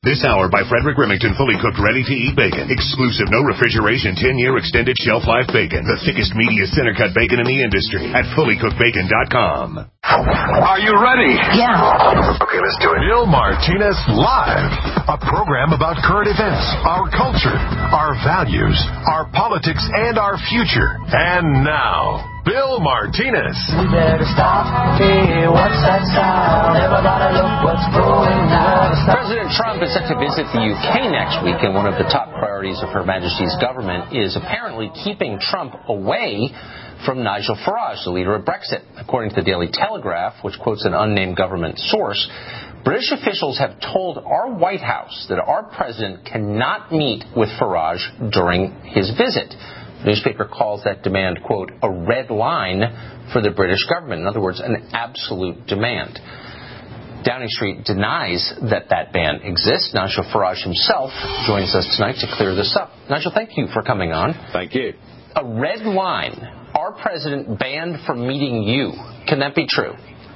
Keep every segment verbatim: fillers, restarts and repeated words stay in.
This hour by Frederick Remington, fully cooked, ready-to-eat bacon. Exclusive, no refrigeration, ten-year extended shelf life bacon. The thickest, meatiest, center-cut bacon in the industry at fully cooked bacon dot com. Are you ready? Yeah. Okay, let's do it. Bill Martinez Live, a program about current events, our culture, our values, our politics, and our future. And now, Bill Martinez. We better stop. Hey, what's that sound? Everybody look what's going on. President Trump is set to visit the U K next week, and one of the top priorities of Her Majesty's government is apparently keeping Trump away from Nigel Farage, the leader of Brexit. According to the Daily Telegraph, which quotes an unnamed government source, British officials have told our White House that our president cannot meet with Farage during his visit. The newspaper calls that demand, quote, a red line for the British government. In other words, an absolute demand. Downing Street denies that that ban exists. Nigel Farage himself joins us tonight to clear this up. Nigel, thank you for coming on. Thank you. A red line. Our president banned from meeting you. Can that be true?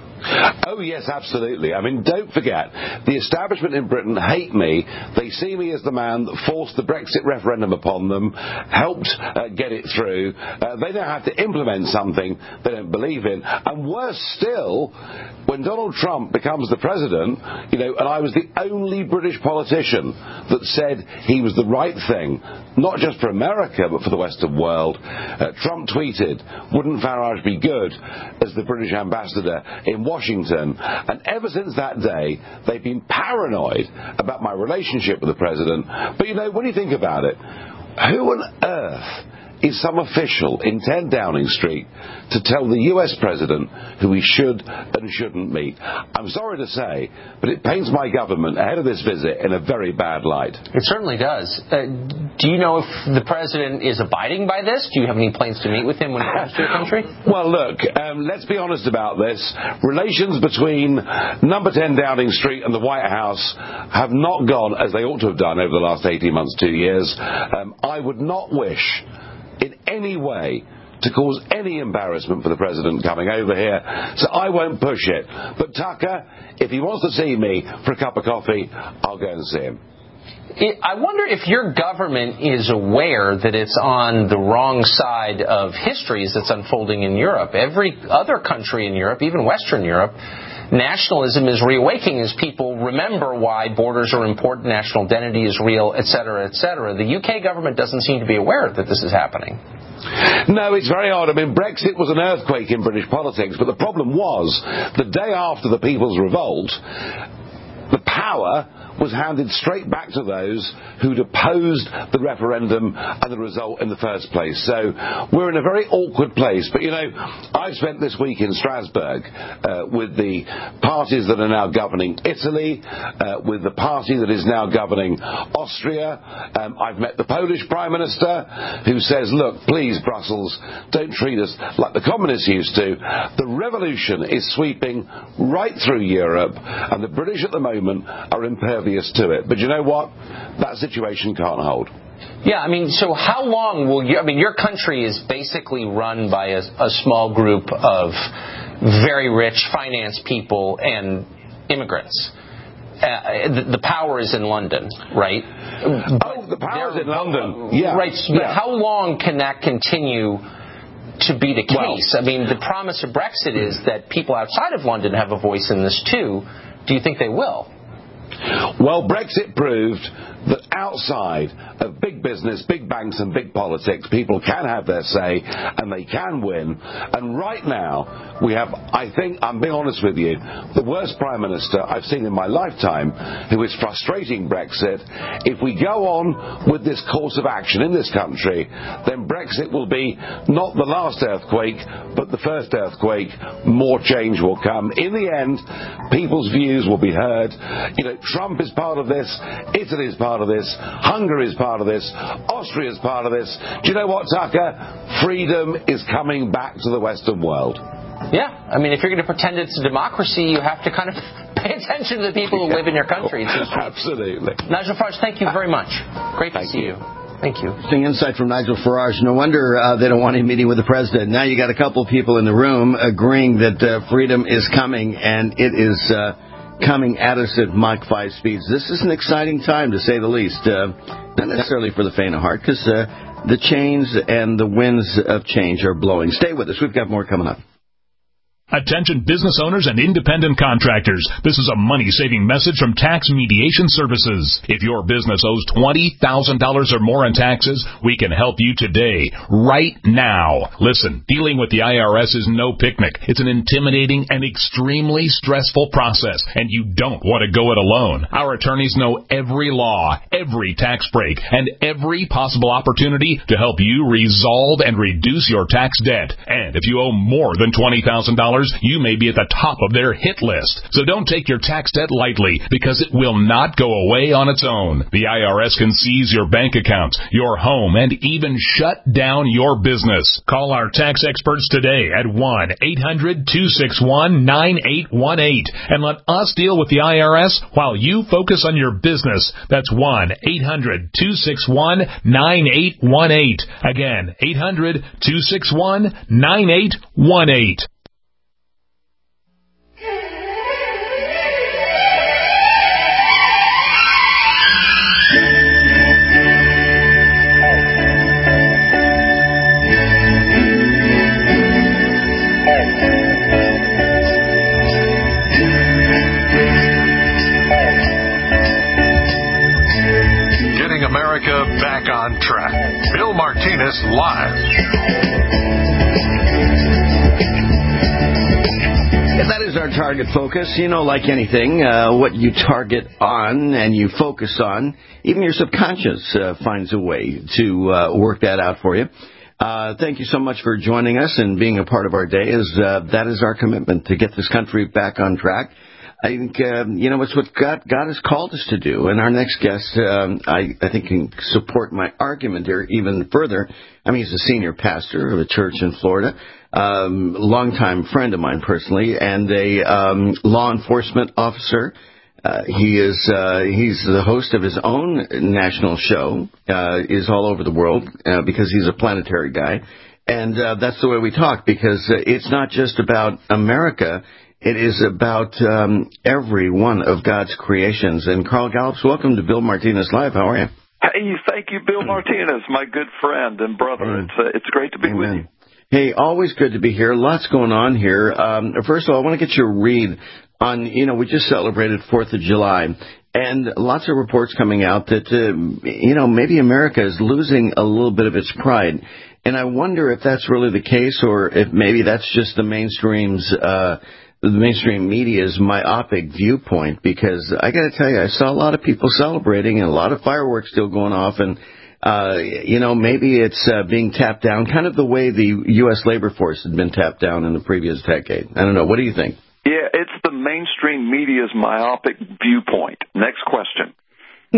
Oh, yes, absolutely. I mean, don't forget, the establishment in Britain hate me. They see me as the man that forced the Brexit referendum upon them, helped uh, get it through. Uh, they now have to implement something they don't believe in. And worse still, when Donald Trump becomes the president, you know, and I was the only British politician that said he was the right thing, not just for America, but for the Western world, uh, Trump tweeted, wouldn't Farage be good as the British ambassador in Washington? And ever since that day, they've been paranoid about my relationship with the president. But, you know, when you think about it, who on earth is some official in ten Downing Street to tell the U S president who he should and shouldn't meet? I'm sorry to say, but it paints my government ahead of this visit in a very bad light. It certainly does. Uh, do you know if the president is abiding by this? Do you have any plans to meet with him when he comes to your country? Well, look, um, let's be honest about this. Relations between number ten Downing Street and the White House have not gone as they ought to have done over the last eighteen months, two years. Um, I would not wish in any way to cause any embarrassment for the president coming over here, so I won't push it. But Tucker, if he wants to see me for a cup of coffee, I'll go and see him. I wonder if your government is aware that it's on the wrong side of histories that's unfolding in Europe. Every other country in Europe, even Western Europe, nationalism is reawakening as people remember why borders are important, national identity is real, et cetera, et cetera. The U K government doesn't seem to be aware that this is happening. No, it's very odd. I mean, Brexit was an earthquake in British politics, but the problem was the day after the People's Revolt, the power was handed straight back to those who'd opposed the referendum and the result in the first place. So we're in a very awkward place. But, you know, I spent this week in Strasbourg uh, with the parties that are now governing Italy, uh, with the party that is now governing Austria. Um, I've met the Polish Prime Minister, who says, look, please, Brussels, don't treat us like the communists used to. The revolution is sweeping right through Europe, and the British at the moment are impervious to it. But you know what? That situation can't hold. Yeah, I mean, so how long will you... I mean, your country is basically run by a, a small group of very rich finance people and immigrants. Uh, the, the power is in London, right? Oh, the power is in London. Yeah. Right. But yeah. How long can that continue to be the case? Well, I mean, the promise of Brexit is that people outside of London have a voice in this, too. Do you think they will? Well, Brexit proved that outside of big business, big banks and big politics, people can have their say and they can win. And right now, we have, I think, I'm being honest with you, the worst Prime Minister I've seen in my lifetime, who is frustrating Brexit. If we go on with this course of action in this country, then Brexit will be not the last earthquake, but the first earthquake. More change will come. In the end, people's views will be heard. You know, Trump is part of this, Italy is part of this, Hungary is part of this, Austria is part of this. Do you know what, Tucker? Freedom is coming back to the Western world. Yeah, I mean, if you're going to pretend it's a democracy, you have to kind of pay attention to the people who live in your country. Absolutely. Nigel Farage, thank you very much. Great to thank see you. you. Thank you. Interesting insight from Nigel Farage. No wonder uh, they don't want him meeting with the president. Now you got a couple of people in the room agreeing that uh, freedom is coming, and it is... Uh, coming at us at Mach five speeds. This is an exciting time, to say the least. Uh, not necessarily for the faint of heart, because uh, the chains and the winds of change are blowing. Stay with us. We've got more coming up. Attention business owners and independent contractors. This is a money-saving message from Tax Mediation Services. If your business owes twenty thousand dollars or more in taxes, we can help you today, right now. Listen, dealing with the I R S is no picnic. It's an intimidating and extremely stressful process, and you don't want to go it alone. Our attorneys know every law, every tax break, and every possible opportunity to help you resolve and reduce your tax debt. And if you owe more than twenty thousand dollars, you may be at the top of their hit list. So don't take your tax debt lightly, because it will not go away on its own. The I R S can seize your bank accounts, your home, and even shut down your business. Call our tax experts today at one eight hundred two six one nine eight one eight and let us deal with the I R S while you focus on your business. That's one eight hundred two six one nine eight one eight. Again, eight hundred two six one nine eight one eight. America back on track. Bill Martinez live. Yeah, that is our target focus. You know, like anything, uh, what you target on and you focus on, even your subconscious uh, finds a way to uh, work that out for you. Uh, thank you so much for joining us and being a part of our day. As, uh, that is our commitment, to get this country back on track. I think, uh, you know, it's what God, God has called us to do. And our next guest, um, I, I think, can support my argument here even further. I mean, he's a senior pastor of a church in Florida, um, longtime friend of mine personally, and a um, law enforcement officer. Uh, he is uh, he's the host of his own national show, uh, is all over the world, uh, because he's a planetary guy. And uh, that's the way we talk, because uh, it's not just about America. It is about um, every one of God's creations. And Carl Gallups, welcome to Bill Martinez Live. How are you? Hey, thank you, Bill Martinez, my good friend and brother. Amen. It's uh, it's great to be Amen. with you. Hey, always good to be here. Lots going on here. Um, first of all, I want to get your read on, you know, we just celebrated fourth of July. And lots of reports coming out that, uh, you know, maybe America is losing a little bit of its pride. And I wonder if that's really the case, or if maybe that's just the mainstream's uh the mainstream media's myopic viewpoint, because I got to tell you, I saw a lot of people celebrating and a lot of fireworks still going off, and, uh, you know, maybe it's uh, being tapped down, kind of the way the U S labor force had been tapped down in the previous decade. I don't know. What do you think? Yeah, it's the mainstream media's myopic viewpoint. Next question. I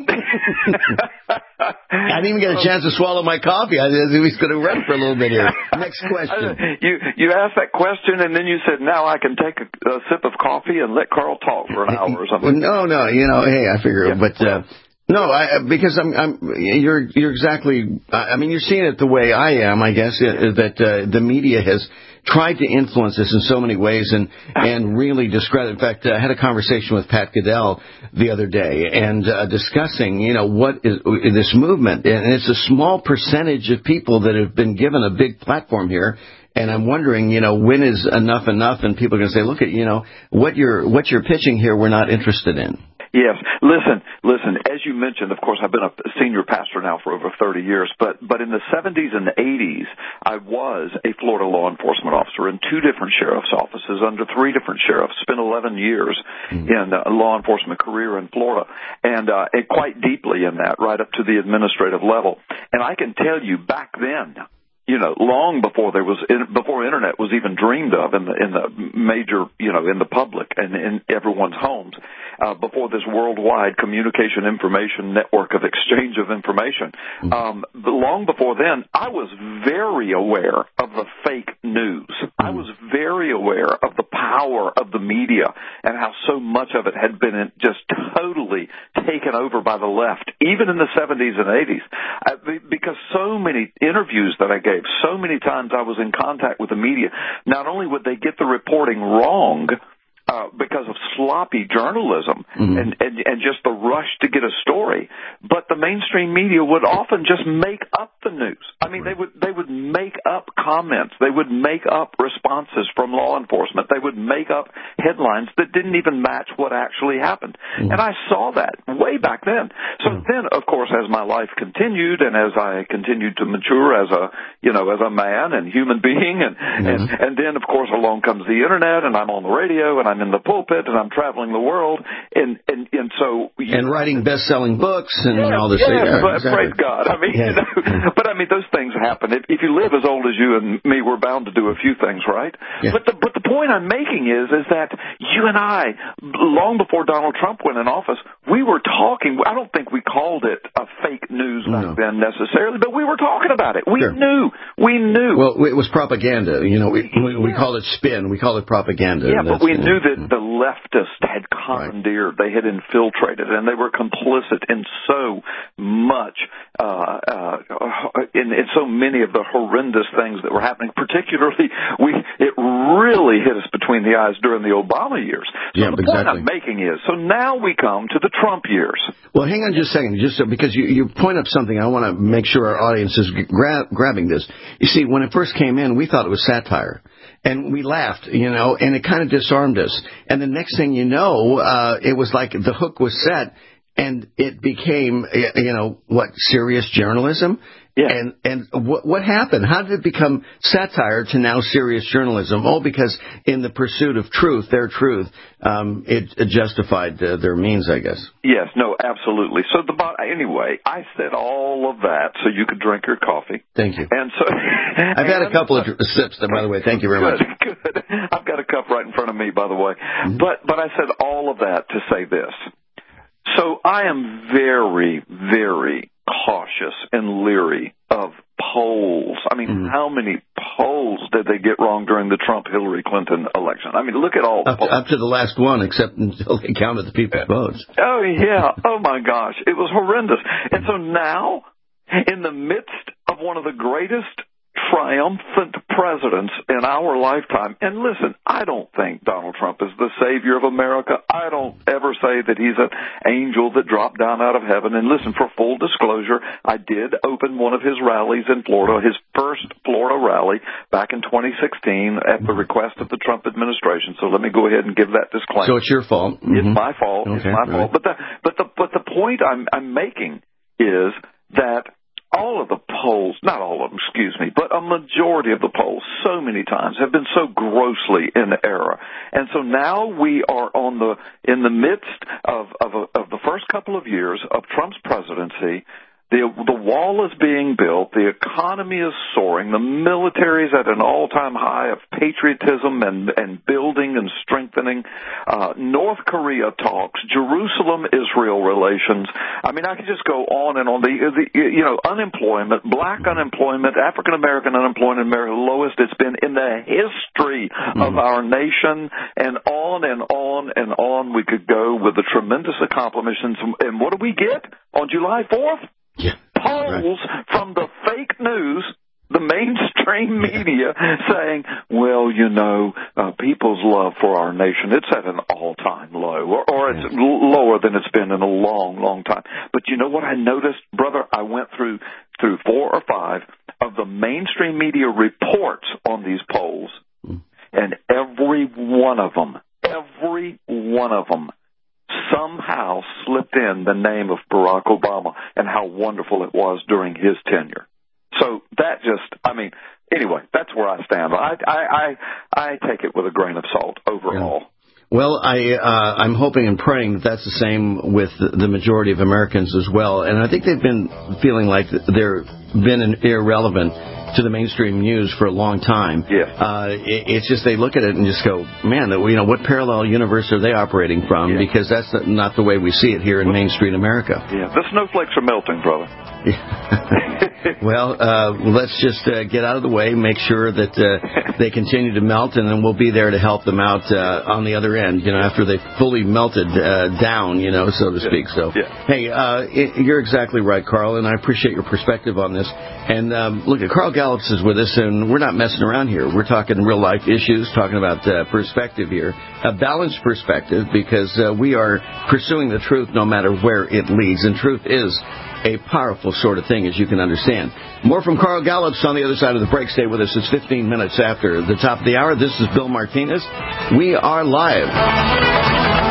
didn't even get a chance to swallow my coffee. I was going to run for a little bit here. Next question. You you asked that question, and then you said, now I can take a, a sip of coffee and let Carl talk for an hour or something. No, no, you know, hey, I figure, yeah. but uh, no, I, because I'm, I'm, you're, you're exactly. I mean, you're seeing it the way I am, I guess, uh, that uh, the media has tried to influence this in so many ways and and really discredit. In fact, I had a conversation with Pat Goodell the other day and uh, discussing, you know, what is this movement, and it's a small percentage of people that have been given a big platform here. And I'm wondering, you know, when is enough enough? And people are going to say, look at, you know, what you're what you're pitching here, we're not interested in. Yes. Listen, listen, as you mentioned, of course, I've been a senior pastor now for over thirty years, but, but in the seventies and eighties, I was a Florida law enforcement officer in two different sheriff's offices under three different sheriffs, spent eleven years mm-hmm. in a law enforcement career in Florida, and, uh, and quite deeply in that, right up to the administrative level. And I can tell you back then, you know, long before there was, before internet was even dreamed of in the, in the major, you know, in the public and in everyone's homes, uh, before this worldwide communication information network of exchange of information, mm-hmm. um, but long before then, I was very aware of the fake news. Mm-hmm. I was very aware of the power of the media and how so much of it had been just totally taken over by the left, even in the seventies and eighties, uh, because so many interviews that I gave, so many times I was in contact with the media. Not only would they get the reporting wrong, uh, because of sloppy journalism mm-hmm. and, and, and just the rush to get a story. But the mainstream media would often just make up the news. I mean, they would they would make up comments. They would make up responses from law enforcement. They would make up headlines that didn't even match what actually happened. Mm-hmm. And I saw that way back then. So mm-hmm. then, of course, as my life continued and as I continued to mature as a, you know, as a man and human being, and, mm-hmm. and, and then, of course, along comes the Internet, and I'm on the radio, and I'm in the pulpit, and I'm traveling the world, and, and, and so... And know, writing best-selling books and yeah, all this. Yeah, yeah, but exactly. praise God. I mean, yeah. you know, but I mean, those things happen. If, if you live as old as you and me, we're bound to do a few things, right? Yeah. But the but the point I'm making is is that you and I, long before Donald Trump went in office, we were talking. I don't think we called it a fake news back no. then necessarily, but we were talking about it. We sure. knew. We knew. Well, it was propaganda. You know, we we, we yeah. called it spin. We called it propaganda. Yeah, but we knew that the leftists had commandeered, right. they had infiltrated, and they were complicit in so much, uh, uh, in, in so many of the horrendous things that were happening. Particularly, we it really hit us between the eyes during the Obama years. So yeah, the exactly. point I'm making is, so now we come to the Trump years. Well, hang on just a second, just so, because you, you point up something. I want to make sure our audience is gra- grabbing this. You see, when it first came in, we thought it was satire. And we laughed, you know, and it kind of disarmed us. And the next thing you know, uh, it was like the hook was set, and it became, you know, what, serious journalism? Yeah. And and what what happened? How did it become satire to now serious journalism? Oh, because in the pursuit of truth, their truth, um, it, it justified uh, their means, I guess. Yes, no, absolutely. So the anyway, I said all of that so you could drink your coffee. Thank you. And so I've had a couple of sips, by the way. Thank you very good, much. Good. I've got a cup right in front of me, by the way. Mm-hmm. But but I said all of that to say this. So I am very, very cautious and leery of polls. I mean, mm-hmm. how many polls did they get wrong during the Trump-Hillary Clinton election? I mean, look at all the up, polls. Up to the last one, except until they counted the people's votes. Oh, yeah. Oh, my gosh. It was horrendous. And so now, in the midst of one of the greatest triumphant presidents in our lifetime. And listen, I don't think Donald Trump is the savior of America. I don't ever say that he's an angel that dropped down out of heaven. And listen, for full disclosure, I did open one of his rallies in Florida, his first Florida rally back in twenty sixteen at the request of the Trump administration. So let me go ahead and give that disclaimer. So it's your fault. Mm-hmm. It's my fault. Okay, it's my right. fault. But the, but the, but the point I'm, I'm making is that all of the polls, not all of them, excuse me, but a majority of the polls so many times have been so grossly in error. And so now we are on the, in the midst of, of, a, of the first couple of years of Trump's presidency. The, the wall is being built. The economy is soaring. The military is at an all-time high of patriotism and, and building and strengthening. Uh, North Korea talks. Jerusalem-Israel relations. I mean, I could just go on and on. The, the you know, unemployment, black unemployment, African-American unemployment, America, the lowest it's been in the history mm-hmm. of our nation, and on and on and on we could go with the tremendous accomplishments. And what do we get on July fourth? Yeah, polls right. from the fake news, the mainstream media, saying, well, you know, uh, people's love for our nation, it's at an all-time low, or, or it's yeah. lower than it's been in a long, long time. But you know what I noticed, brother? I went through through four or five of the mainstream media reports on these polls, mm. and every one of them, every one of them, somehow slipped in the name of Barack Obama and how wonderful it was during his tenure. So that just, I mean, anyway, that's where I stand. I I I, I take it with a grain of salt overall. Yeah. Well, I uh, I'm hoping and praying that that's the same with the majority of Americans as well. And I think they've been feeling like they're been an irrelevant to the mainstream news for a long time. Yeah. Uh, it, it's just they look at it and just go, man, you know, what parallel universe are they operating from? Yeah. Because that's not the way we see it here in Main Street America. Yeah, the snowflakes are melting, brother. Yeah. Well, uh, let's just uh, get out of the way, make sure that uh, they continue to melt, and then we'll be there to help them out uh, on the other end, you know, after they've fully melted uh, down, you know, so to speak. So, yeah. hey, uh, it, you're exactly right, Carl, and I appreciate your perspective on this. And um, look, Carl Gallups is with us, and we're not messing around here. We're talking real-life issues, talking about uh, perspective here, a balanced perspective, because uh, we are pursuing the truth no matter where it leads, and truth is a powerful sort of thing, as you can understand. More from Carl Gallups on the other side of the break. Stay with us. It's fifteen minutes after the top of the hour. This is Bill Martinez. We are live.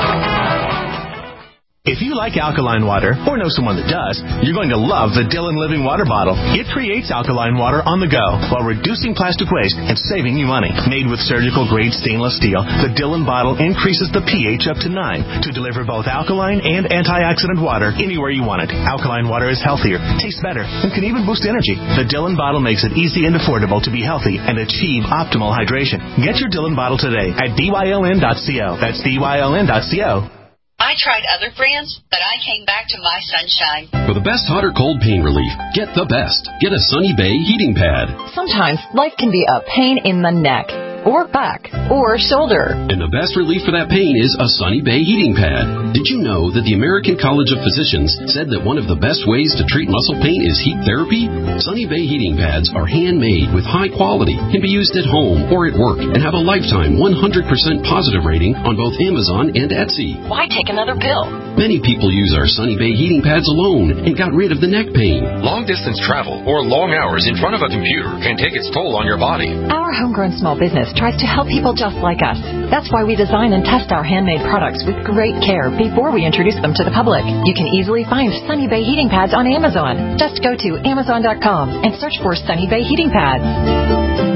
If you like alkaline water, or know someone that does, you're going to love the Dillon Living Water Bottle. It creates alkaline water on the go while reducing plastic waste and saving you money. Made with surgical-grade stainless steel, the Dillon bottle increases the pH up to nine to deliver both alkaline and antioxidant water anywhere you want it. Alkaline water is healthier, tastes better, and can even boost energy. The Dillon bottle makes it easy and affordable to be healthy and achieve optimal hydration. Get your Dillon bottle today at D Y L N dot co. That's D Y L N dot co. I tried other brands, but I came back to My Sunshine. For the best hot or cold pain relief, get the best. Get a Sunny Bay heating pad. Sometimes life can be a pain in the neck, or back, or shoulder. And the best relief for that pain is a Sunny Bay heating pad. Did you know that the American College of Physicians said that one of the best ways to treat muscle pain is heat therapy? Sunny Bay heating pads are handmade with high quality, can be used at home or at work, and have a lifetime one hundred percent positive rating on both Amazon and Etsy. Why take another pill? Many people use our Sunny Bay heating pads alone and got rid of the neck pain. Long-distance travel or long hours in front of a computer can take its toll on your body. Our homegrown small business tries to help people just like us. That's why we design and test our handmade products with great care before we introduce them to the public. You can easily find Sunny Bay heating pads on Amazon. Just go to Amazon dot com and search for Sunny Bay heating pads.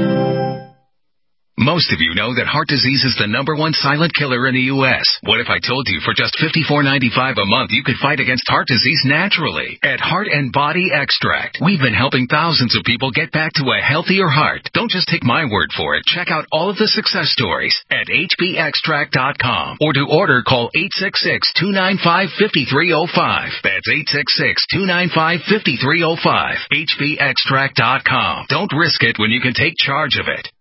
Most of you know that heart disease is the number one silent killer in the U S What if I told you for just fifty-four ninety-five a month you could fight against heart disease naturally? At Heart and Body Extract, we've been helping thousands of people get back to a healthier heart. Don't just take my word for it. Check out all of the success stories at H B extract dot com. Or to order, call eight six six, two nine five, five three zero five. That's eight six six, two nine five, five three zero five. H B extract dot com. Don't risk it when you can take charge of it.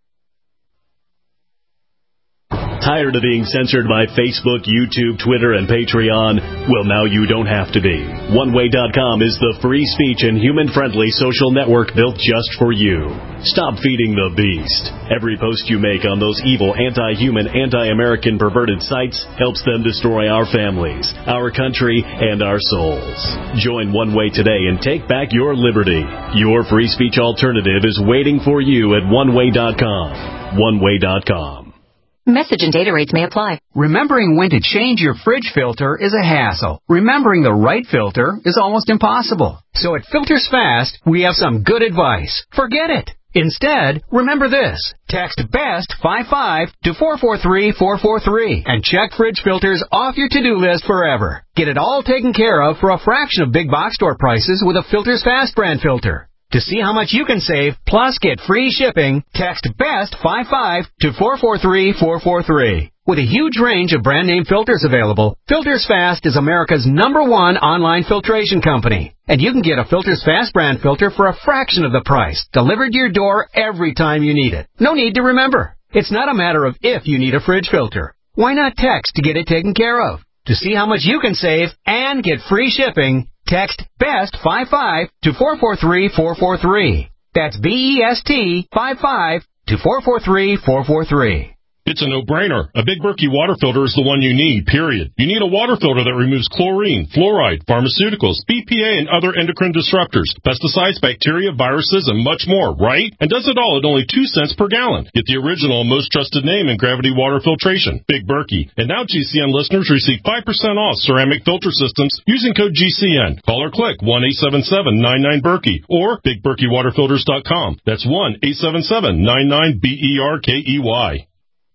Tired of being censored by Facebook, YouTube, Twitter, and Patreon? Well, now you don't have to be. one way dot com is the free speech and human-friendly social network built just for you. Stop feeding the beast. Every post you make on those evil, anti-human, anti-American perverted sites helps them destroy our families, our country, and our souls. Join One Way today and take back your liberty. Your free speech alternative is waiting for you at one way dot com. one way dot com. Message and data rates may apply. Remembering when to change your fridge filter is a hassle. Remembering the right filter is almost impossible. So at Filters Fast, we have some good advice. Forget it. Instead, remember this. Text BEST fifty-five to four four three, four four three and check fridge filters off your to-do list forever. Get it all taken care of for a fraction of big box store prices with a Filters Fast brand filter. To see how much you can save, plus get free shipping, text BEST fifty-five to four four three, four four three. With a huge range of brand name filters available, Filters Fast is America's number one online filtration company. And you can get a Filters Fast brand filter for a fraction of the price, delivered to your door every time you need it. No need to remember. It's not a matter of if you need a fridge filter. Why not text to get it taken care of? To see how much you can save and get free shipping, text BEST fifty-five to four four three, four four three. That's B E S T fifty-five to four four three, four four three. It's a no-brainer. A Big Berkey water filter is the one you need, period. You need a water filter that removes chlorine, fluoride, pharmaceuticals, B P A, and other endocrine disruptors, pesticides, bacteria, viruses, and much more, right? And does it all at only two cents per gallon. Get the original and most trusted name in gravity water filtration, Big Berkey. And now G C N listeners receive five percent off ceramic filter systems using code G C N. Call or click one eight seven seven, nine nine, Berkey or big berkey water filters dot com. That's one eight seven seven, nine nine, B E R K E Y.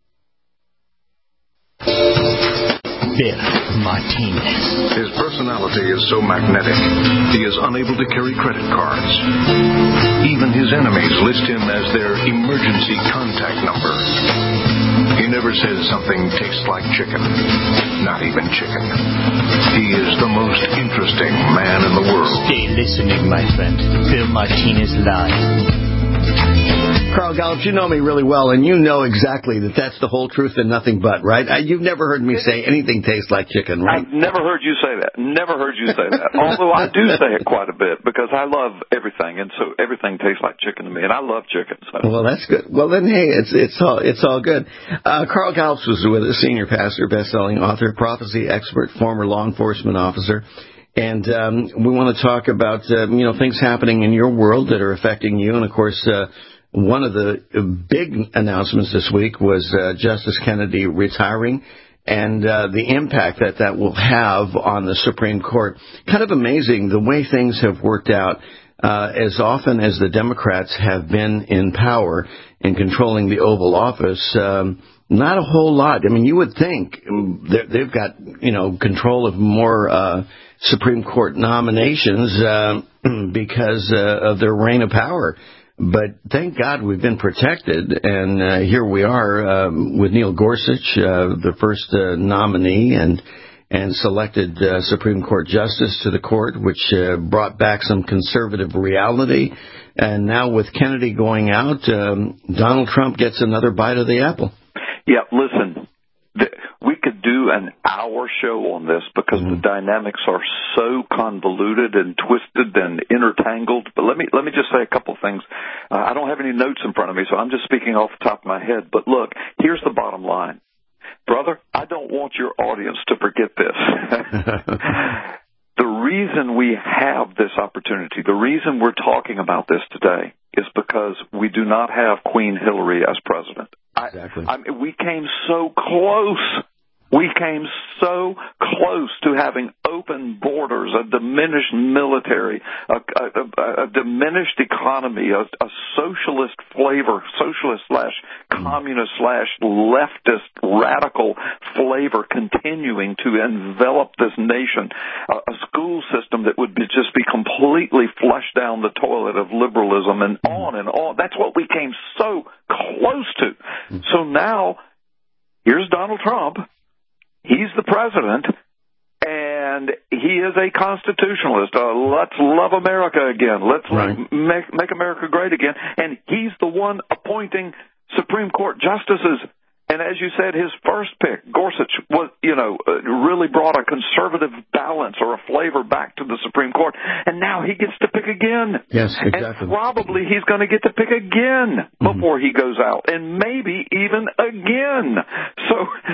Bill Martinez. His personality is so magnetic, he is unable to carry credit cards. Even his enemies list him as their emergency contact number. He never says something tastes like chicken. Not even chicken. He is the most interesting man in the world. Stay listening, my friend. Bill Martinez Live. Carl Gallup, you know me really well, and you know exactly that that's the whole truth and nothing but, right? I, you've never heard me say anything tastes like chicken, right? I've never heard you say that. Never heard you say that. Although I do say it quite a bit because I love everything, and so everything tastes like chicken to me, and I love chicken. So. Well, that's good. Well, then, hey, it's it's all it's all good. Uh, Carl Gallup was with us, senior pastor, best-selling author, prophecy expert, former law enforcement officer. And um, we want to talk about, uh, you know, things happening in your world that are affecting you. And, of course, uh, one of the big announcements this week was uh, Justice Kennedy retiring and uh, the impact that that will have on the Supreme Court. Kind of amazing the way things have worked out. Uh, as often as the Democrats have been in power and controlling the Oval Office, um, not a whole lot. I mean, you would think they've got, you know, control of more uh, Supreme Court nominations uh, because uh, of their reign of power. But thank God we've been protected, and uh, here we are um, with Neil Gorsuch, uh, the first uh, nominee and and selected uh, Supreme Court justice to the court, which uh, brought back some conservative reality. And now with Kennedy going out, um, Donald Trump gets another bite of the apple. Yeah, listen, th- we could do an hour show on this because mm-hmm. the dynamics are so convoluted and twisted and intertangled. But let me let me just say a couple things. Uh, I don't have any notes in front of me, so I'm just speaking off the top of my head. But look, here's the bottom line. Brother, I don't want your audience to forget this. The reason we have this opportunity, the reason we're talking about this today is because we do not have Queen Hillary as president. Exactly. I, I mean, we came so close. We came so close to having open borders, a diminished military, a, a, a diminished economy, a, a socialist flavor, socialist slash communist slash leftist radical flavor continuing to envelop this nation, a, a school system that would be, just be completely flushed down the toilet of liberalism and on and on. That's what we came so close to. So now, here's Donald Trump. He's the president, and he is a constitutionalist. Uh, let's love America again. Let's right. make, make America great again. And he's the one appointing Supreme Court justices. And as you said, his first pick, Gorsuch, was, you know, uh, really brought a conservative balance or a flavor back to the Supreme Court. And now he gets to pick again. Yes, exactly. And probably he's going to get to pick again before mm-hmm. he goes out, and maybe even again. So,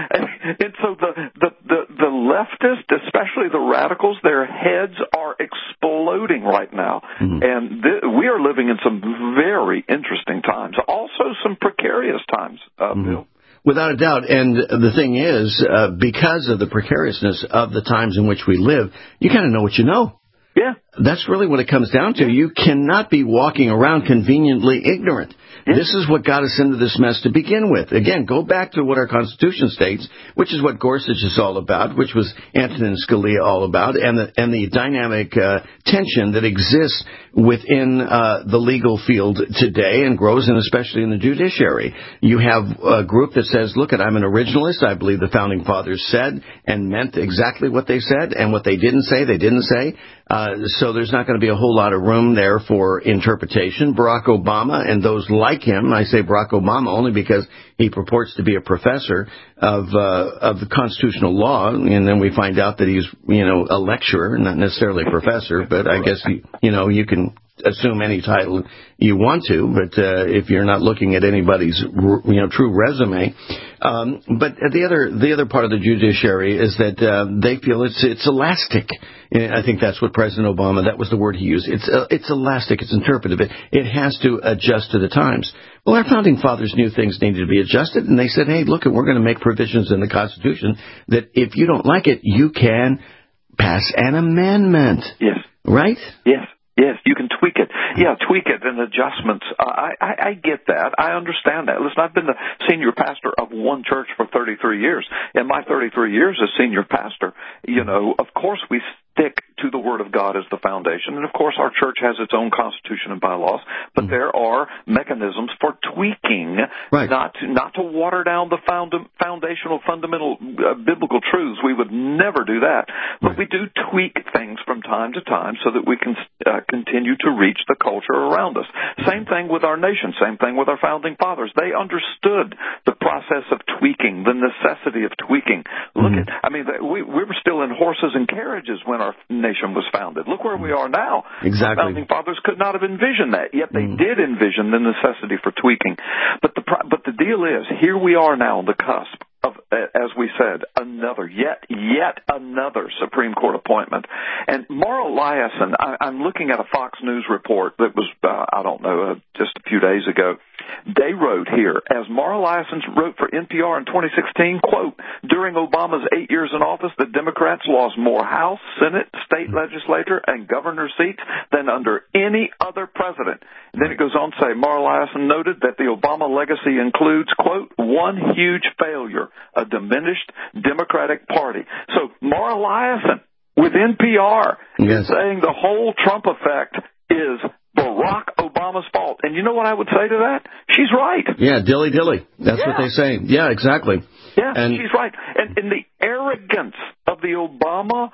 and so the, the, the, the leftists, especially the radicals, their heads are exploding right now. Mm-hmm. And th- we are living in some very interesting times. Also some precarious times, uh, mm-hmm. Bill. Without a doubt. And the thing is, uh, because of the precariousness of the times in which we live, you kind of know what you know. Yeah. That's really what it comes down to. You cannot be walking around conveniently ignorant. Yeah. This is what got us into this mess to begin with. Again, go back to what our Constitution states, which is what Gorsuch is all about, which was Antonin Scalia all about, and the, and the dynamic uh, tension that exists within uh, the legal field today and grows, and especially in the judiciary. You have a group that says, look, I'm an originalist. I believe the Founding Fathers said and meant exactly what they said, and what they didn't say, they didn't say. Uh, so there's not going to be a whole lot of room there for interpretation. Barack Obama and those like him, I say Barack Obama only because he purports to be a professor of uh, of the constitutional law, and then we find out that he's, you know, a lecturer, not necessarily a professor, but I guess, you, you know, you can assume any title you want to, but uh, if you're not looking at anybody's, you know, true resume. Um, but the other the other part of the judiciary is that uh, they feel it's it's elastic. I think that's what President Obama, that was the word he used. It's uh, it's elastic, it's interpretive. It, it has to adjust to the times. Well, our Founding Fathers knew things needed to be adjusted, and they said, hey, look, we're going to make provisions in the Constitution that if you don't like it, you can pass an amendment. Yes. Right? Yes. Yes, you can tweak it. Yeah, tweak it and adjustments. Uh, I, I, I get that. I understand that. Listen, I've been the senior pastor of one church for thirty-three years. In my thirty-three years as senior pastor, you know, of course we stick to the Word of God as the foundation. And, of course, our church has its own constitution and bylaws, but mm-hmm. there are mechanisms for tweaking, right. not to, not to water down the found, foundational, fundamental uh, biblical truths. We would never do that. But right. we do tweak things from time to time so that we can uh, continue to reach the culture around us. Same thing with our nation. Same thing with our founding fathers. They understood the process of tweaking, the necessity of tweaking. Look mm-hmm. at, I mean, we, we were still in horses and carriages when our nation was founded. Look where we are now. Exactly. Our founding fathers could not have envisioned that, yet they mm-hmm. did envision the necessity for tweaking. But the but the deal is, here we are now on the cusp of, as we said, another, yet, yet another Supreme Court appointment. And Mara Liasson, I, I'm looking at a Fox News report that was, uh, I don't know, uh, just a few days ago. They wrote here, as Mara Liasson wrote for N P R in twenty sixteen, quote, during Obama's eight years in office, the Democrats lost more House, Senate, state legislature, and governor seats than under any other president. And then it goes on to say, Mara Liasson noted that the Obama legacy includes, quote, one huge failure, a diminished Democratic Party. So Mara Liasson with N P R yes. is saying the whole Trump effect is Barack Obama's fault. And you know what I would say to that? She's right. Yeah, dilly dilly. That's yeah. what they say. Yeah, exactly. Yeah, and she's right. And, and the arrogance of the Obama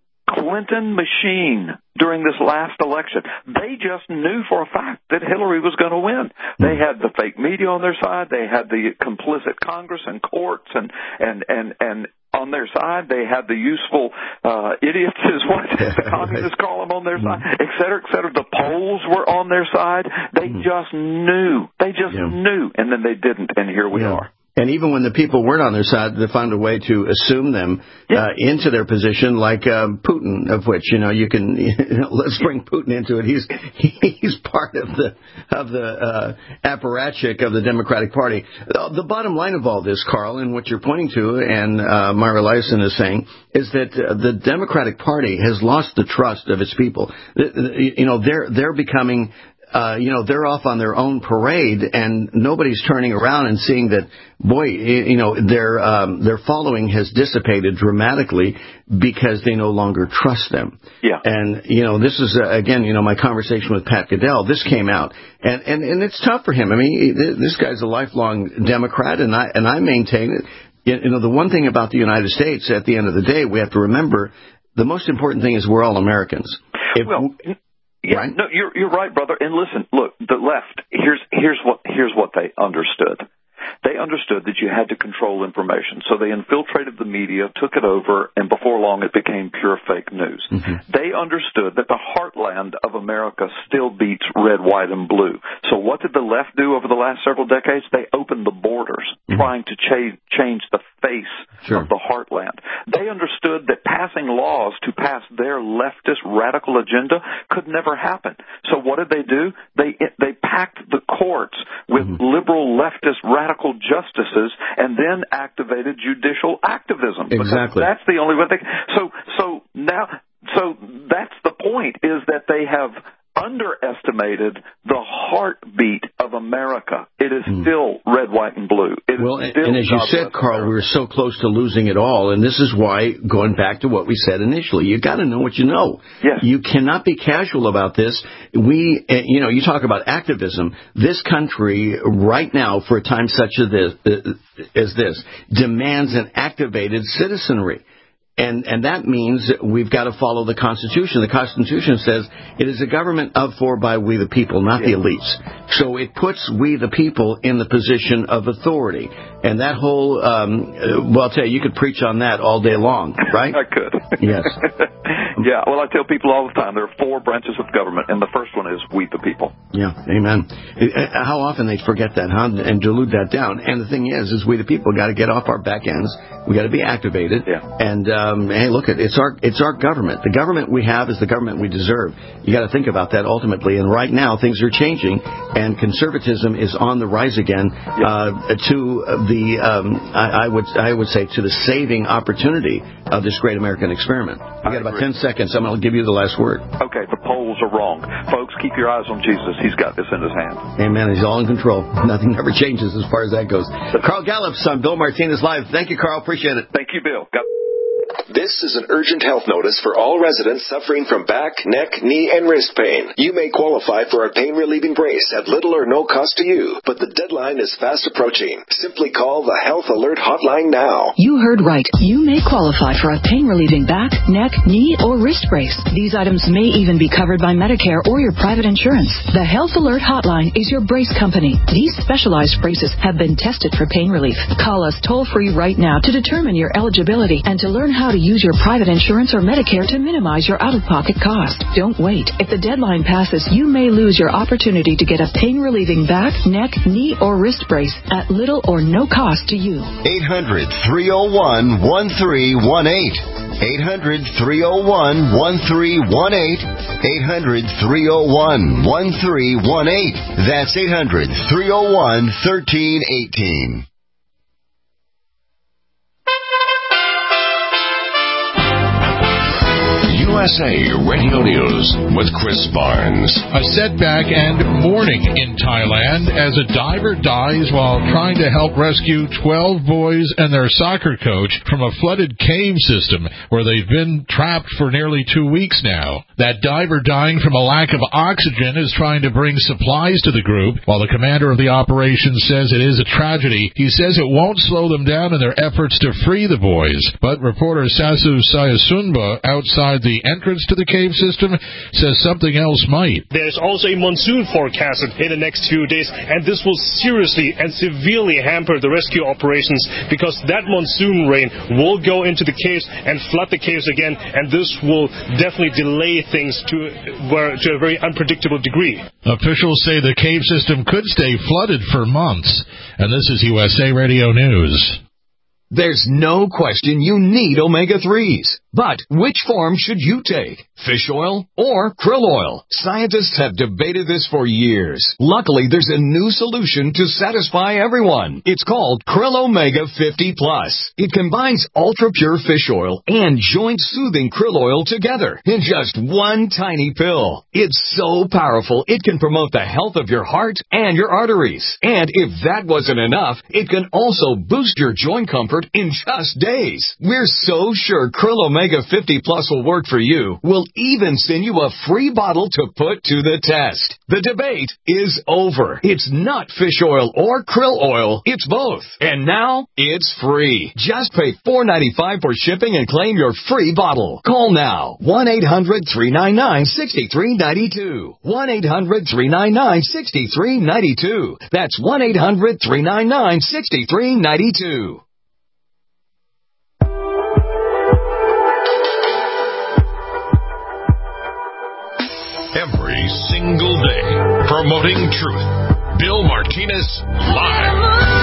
Clinton machine during this last election, they just knew for a fact that Hillary was going to win. They had the fake media on their side. They had the complicit Congress and courts and, and, and, and on their side. They had the useful uh, idiots, is what the communists call them, on their side, et cetera, et cetera. The polls were on their side. They just knew. They just yeah. knew, and then they didn't, and here we yeah. are. And even when the people weren't on their side, they found a way to assume them yeah. uh, into their position, like uh, Putin, of which, you know, you can, you know, let's bring Putin into it. He's he's part of the of the uh, apparatchik of the Democratic Party. The bottom line of all this, Carl, and what you're pointing to, and uh, Myra Liasson is saying, is that uh, the Democratic Party has lost the trust of its people. You know, they're they're becoming... Uh, you know, they're off on their own parade, and nobody's turning around and seeing that, boy, you know, their um, their following has dissipated dramatically because they no longer trust them. Yeah. And, you know, this is, uh, again, you know, my conversation with Pat Goodell, this came out, and, and, and it's tough for him. I mean, this guy's a lifelong Democrat, and I, and I maintain it. You know, the one thing about the United States, at the end of the day, we have to remember the most important thing is we're all Americans. If, well, Yeah, right? no, you're you're right, brother. And listen, look, the left. Here's here's what here's what they understood. They understood that you had to control information, so they infiltrated the media, took it over, and before long it became pure fake news. Mm-hmm. They understood that the heartland of America still beats red, white, and blue. So what did the left do over the last several decades? They opened the borders, mm-hmm. trying to cha- change the face sure. of the heartland. They understood that passing laws to pass their leftist radical agenda could never happen. So what did they do? They they packed the courts with mm-hmm. liberal leftist radical justices and then activated judicial activism. Exactly. That's the only way they. So so now so that's the point, is that they have underestimated the heartbeat of America. It is mm. still red, white, and blue. It well, is and, and as you said, Carl, America. we were so close to losing it all, and this is why, going back to what we said initially, you got to know what you know. Yes. You cannot be casual about this. We, you know, you talk about activism. This country, right now, for a time such as this, as this demands an activated citizenry. And and that means we've got to follow the Constitution. The Constitution says it is a government of, for, by we the people, not yeah. the elites. So it puts we the people in the position of authority. And that whole, um, well, I'll tell you, you could preach on that all day long, right? I could. Yes. Yeah, well, I tell people all the time, there are four branches of government, and the first one is we the people. Yeah, amen. How often they forget that, huh, and dilute that down. And the thing is, is we the people got to get off our back ends. We got to be activated. Yeah. And, um, hey, look, it's our it's our government. The government we have is the government we deserve. You got to think about that ultimately. And right now, things are changing, and conservatism is on the rise again uh, to the, um, I, I would I would say, to the saving opportunity of this great American experiment. We got about ten seconds. I'm going to give you the last word. Okay, the polls are wrong. Folks, keep your eyes on Jesus. He's got this in his hands. Amen. He's all in control. Nothing ever changes as far as that goes. Carl Gallup's on Bill Martinez Live. Thank you, Carl. Appreciate it. Thank you, Bill. God- This is an urgent health notice for all residents suffering from back, neck, knee, and wrist pain. You may qualify for a pain-relieving brace at little or no cost to you, but the deadline is fast approaching. Simply call the Health Alert Hotline now. You heard right. You may qualify for a pain-relieving back, neck, knee, or wrist brace. These items may even be covered by Medicare or your private insurance. The Health Alert Hotline is your brace company. These specialized braces have been tested for pain relief. Call us toll-free right now to determine your eligibility and to learn how to use your private insurance or Medicare to minimize your out-of-pocket cost. Don't wait. If the deadline passes, you may lose your opportunity to get a pain-relieving back, neck, knee, or wrist brace at little or no cost to you. eight hundred, three oh one, one three one eight. eight hundred, three oh one, one three one eight. eight hundred, three oh one, one three one eight. That's eight hundred, three oh one, one three one eight. U S A Radio News with Chris Barnes. A setback and mourning in Thailand as a diver dies while trying to help rescue twelve boys and their soccer coach from a flooded cave system where they've been trapped for nearly two weeks now. That diver dying from a lack of oxygen is trying to bring supplies to the group, while the commander of the operation says it is a tragedy. He says it won't slow them down in their efforts to free the boys. But reporter Sasu Sayasunba outside the entrance to the cave system says something else might. There's also a monsoon forecasted in the next few days, and this will seriously and severely hamper the rescue operations because that monsoon rain will go into the caves and flood the caves again, and this will definitely delay things to, where, to a very unpredictable degree. Officials say the cave system could stay flooded for months. And this is U S A Radio News. There's no question you need omega threes. But which form should you take? Fish oil or krill oil? Scientists have debated this for years. Luckily, there's a new solution to satisfy everyone. It's called Krill Omega fifty plus. It combines ultra-pure fish oil and joint-soothing krill oil together in just one tiny pill. It's so powerful, it can promote the health of your heart and your arteries. And if that wasn't enough, it can also boost your joint comfort in just days. We're so sure Krill Omega fifty plus will work for you. We'll even send you a free bottle to put to the test. The debate is over. It's not fish oil or krill oil. It's both. And now it's free. Just pay four dollars and ninety-five cents for shipping and claim your free bottle. Call now. one eight hundred, three nine nine, six three nine two. one eight hundred, three nine nine, six three nine two. That's one eight hundred, three nine nine, six three nine two. Every single day, promoting truth. Bill Martinez Live.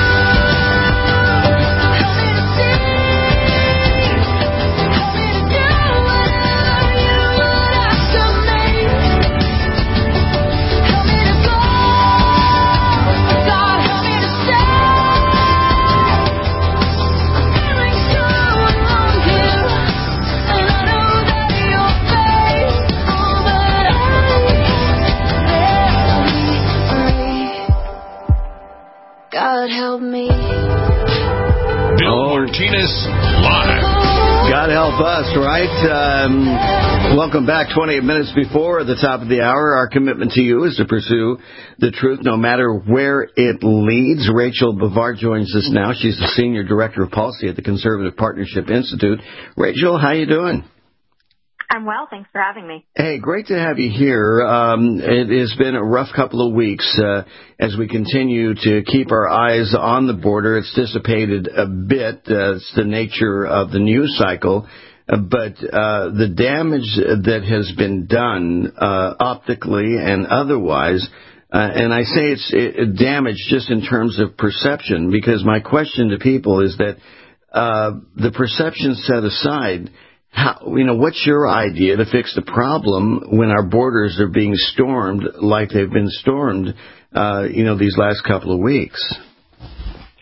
God help me. Bill Martinez Live. God help us, right? Um, welcome back. twenty-eight minutes before the top of the hour. Our commitment to you is to pursue the truth no matter where it leads. Rachel Bavard joins us now. She's the Senior Director of Policy at the Conservative Partnership Institute. Rachel, how you doing? I'm well. Thanks for having me. Hey, great to have you here. Um, it has been a rough couple of weeks uh, as we continue to keep our eyes on the border. It's dissipated a bit. Uh, it's the nature of the news cycle. Uh, but uh, the damage that has been done uh, optically and otherwise, uh, and I say it's it, damage just in terms of perception, because my question to people is that uh, the perception set aside, how, you know, what's your idea to fix the problem when our borders are being stormed like they've been stormed, uh, you know, these last couple of weeks?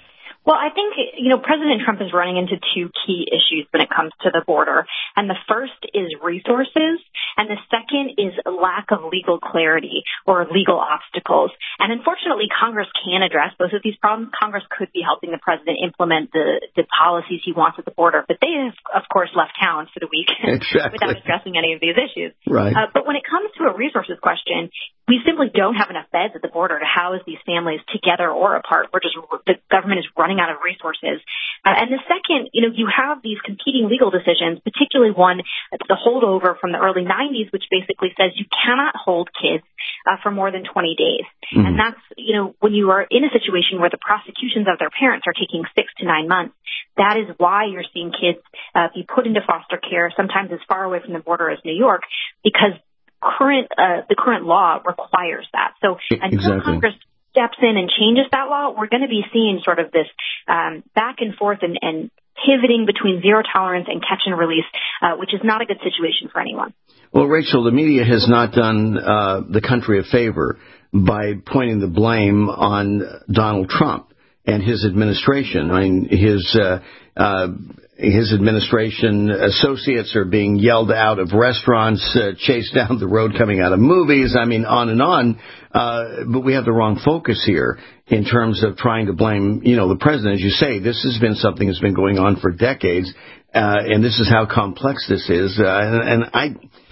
Well, I think, you know, President Trump is running into two key issues when it comes to the border. And the first is resources, and the second is a lack of legal clarity or legal obstacles. And unfortunately, Congress can address both of these problems. Congress could be helping the president implement the, the policies he wants at the border, but they have, of course, left town for the week exactly. without addressing any of these issues. Right. Uh, but when it comes to a resources question, we simply don't have enough beds at the border to house these families together or apart. We're just, the government is running out of resources. Uh, and the second, you know, you have these competing legal decisions, particularly one, the holdover from the early nineties, which basically says you cannot hold kids uh, for more than twenty days. Mm-hmm. And that's, you know, when you are in a situation where the prosecutions of their parents are taking six to nine months, that is why you're seeing kids uh, be put into foster care, sometimes as far away from the border as New York, because current uh, the current law requires that. So until exactly. Congress steps in and changes that law, we're going to be seeing sort of this um, back and forth and, and pivoting between zero tolerance and catch and release, uh, which is not a good situation for anyone. Well, Rachel, the media has not done uh, the country a favor by pointing the blame on Donald Trump and his administration. I mean, his uh, uh, his administration associates are being yelled out of restaurants, uh, chased down the road coming out of movies. I mean, on and on. Uh, but we have the wrong focus here in terms of trying to blame, you know, the president. As you say, this has been something that's been going on for decades, uh, and this is how complex this is. Uh, and, and I.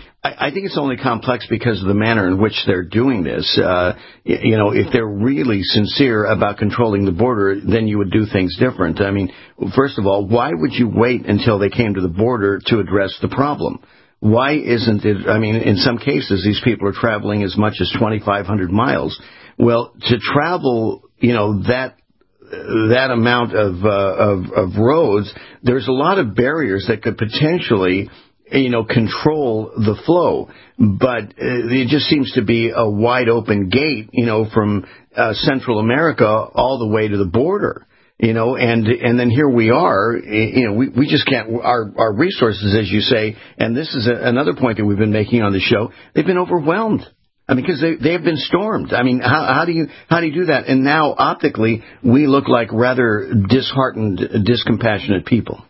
I think it's only complex because of the manner in which they're doing this. Uh, you know, if they're really sincere about controlling the border, then you would do things different. I mean, first of all, why would you wait until they came to the border to address the problem? Why isn't it, I mean, in some cases, these people are traveling as much as twenty-five hundred miles. Well, to travel, you know, that that amount of, uh, of, of roads, there's a lot of barriers that could potentially you know, control the flow. But uh, it just seems to be a wide open gate, you know, from uh, Central America all the way to the border, you know, and and then here we are, you know, we, we just can't, our, our resources, as you say, and this is a, another point that we've been making on the show, they've been overwhelmed. I mean, because they, they have been stormed. I mean, how, how do you how do you do that? And now, optically, we look like rather disheartened, discompassionate people.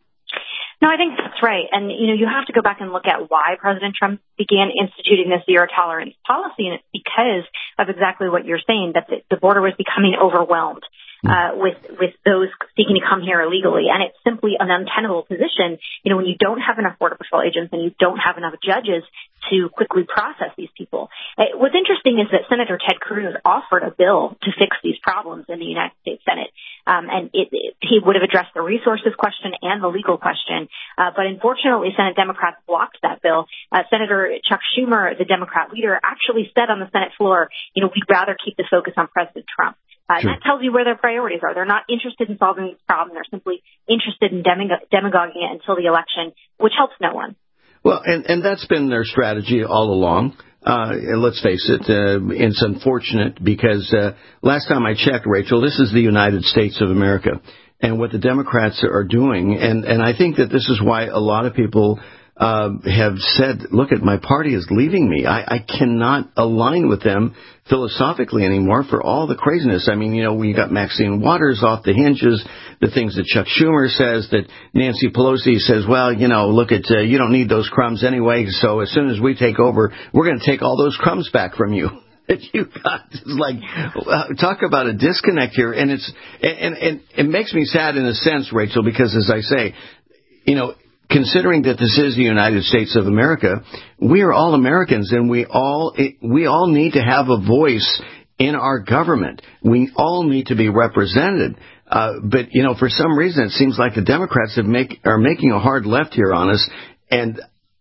No, I think that's right. And, you know, you have to go back and look at why President Trump began instituting this zero tolerance policy. And it's because of exactly what you're saying, that the, the border was becoming overwhelmed uh, with, with those seeking to come here illegally. And it's simply an untenable position, you know, when you don't have enough Border Patrol agents and you don't have enough judges to quickly process these people. Uh, what's interesting is that Senator Ted Cruz offered a bill to fix these problems in the United States Senate. Um, and it, it, he would have addressed the resources question and the legal question. Uh, but unfortunately, Senate Democrats blocked that bill. Uh, Senator Chuck Schumer, the Democrat leader, actually said on the Senate floor, you know, we'd rather keep the focus on President Trump. Uh, sure. And that tells you where their priorities are. They're not interested in solving this problem. They're simply interested in demag- demagoguing it until the election, which helps no one. Well, and, and that's been their strategy all along. Uh, and let's face it, uh, it's unfortunate because uh, last time I checked, Rachel, this is the United States of America. And what the Democrats are doing, and, and I think that this is why a lot of people uh, have said, look, at my party is leaving me. I, I cannot align with them philosophically anymore for all the craziness. I mean, you know, we got Maxine Waters off the hinges, the things that Chuck Schumer says, that Nancy Pelosi says, well, you know, look at, uh, you don't need those crumbs anyway, so as soon as we take over, we're going to take all those crumbs back from you. That you got. It's like, uh, talk about a disconnect here, and it's, and, and it makes me sad in a sense, Rachel, because as I say, you know, considering that this is the United States of America, we are all Americans, and we all we all need to have a voice in our government. We all need to be represented. Uh, but you know, for some reason, it seems like the Democrats have make are making a hard left here on us, and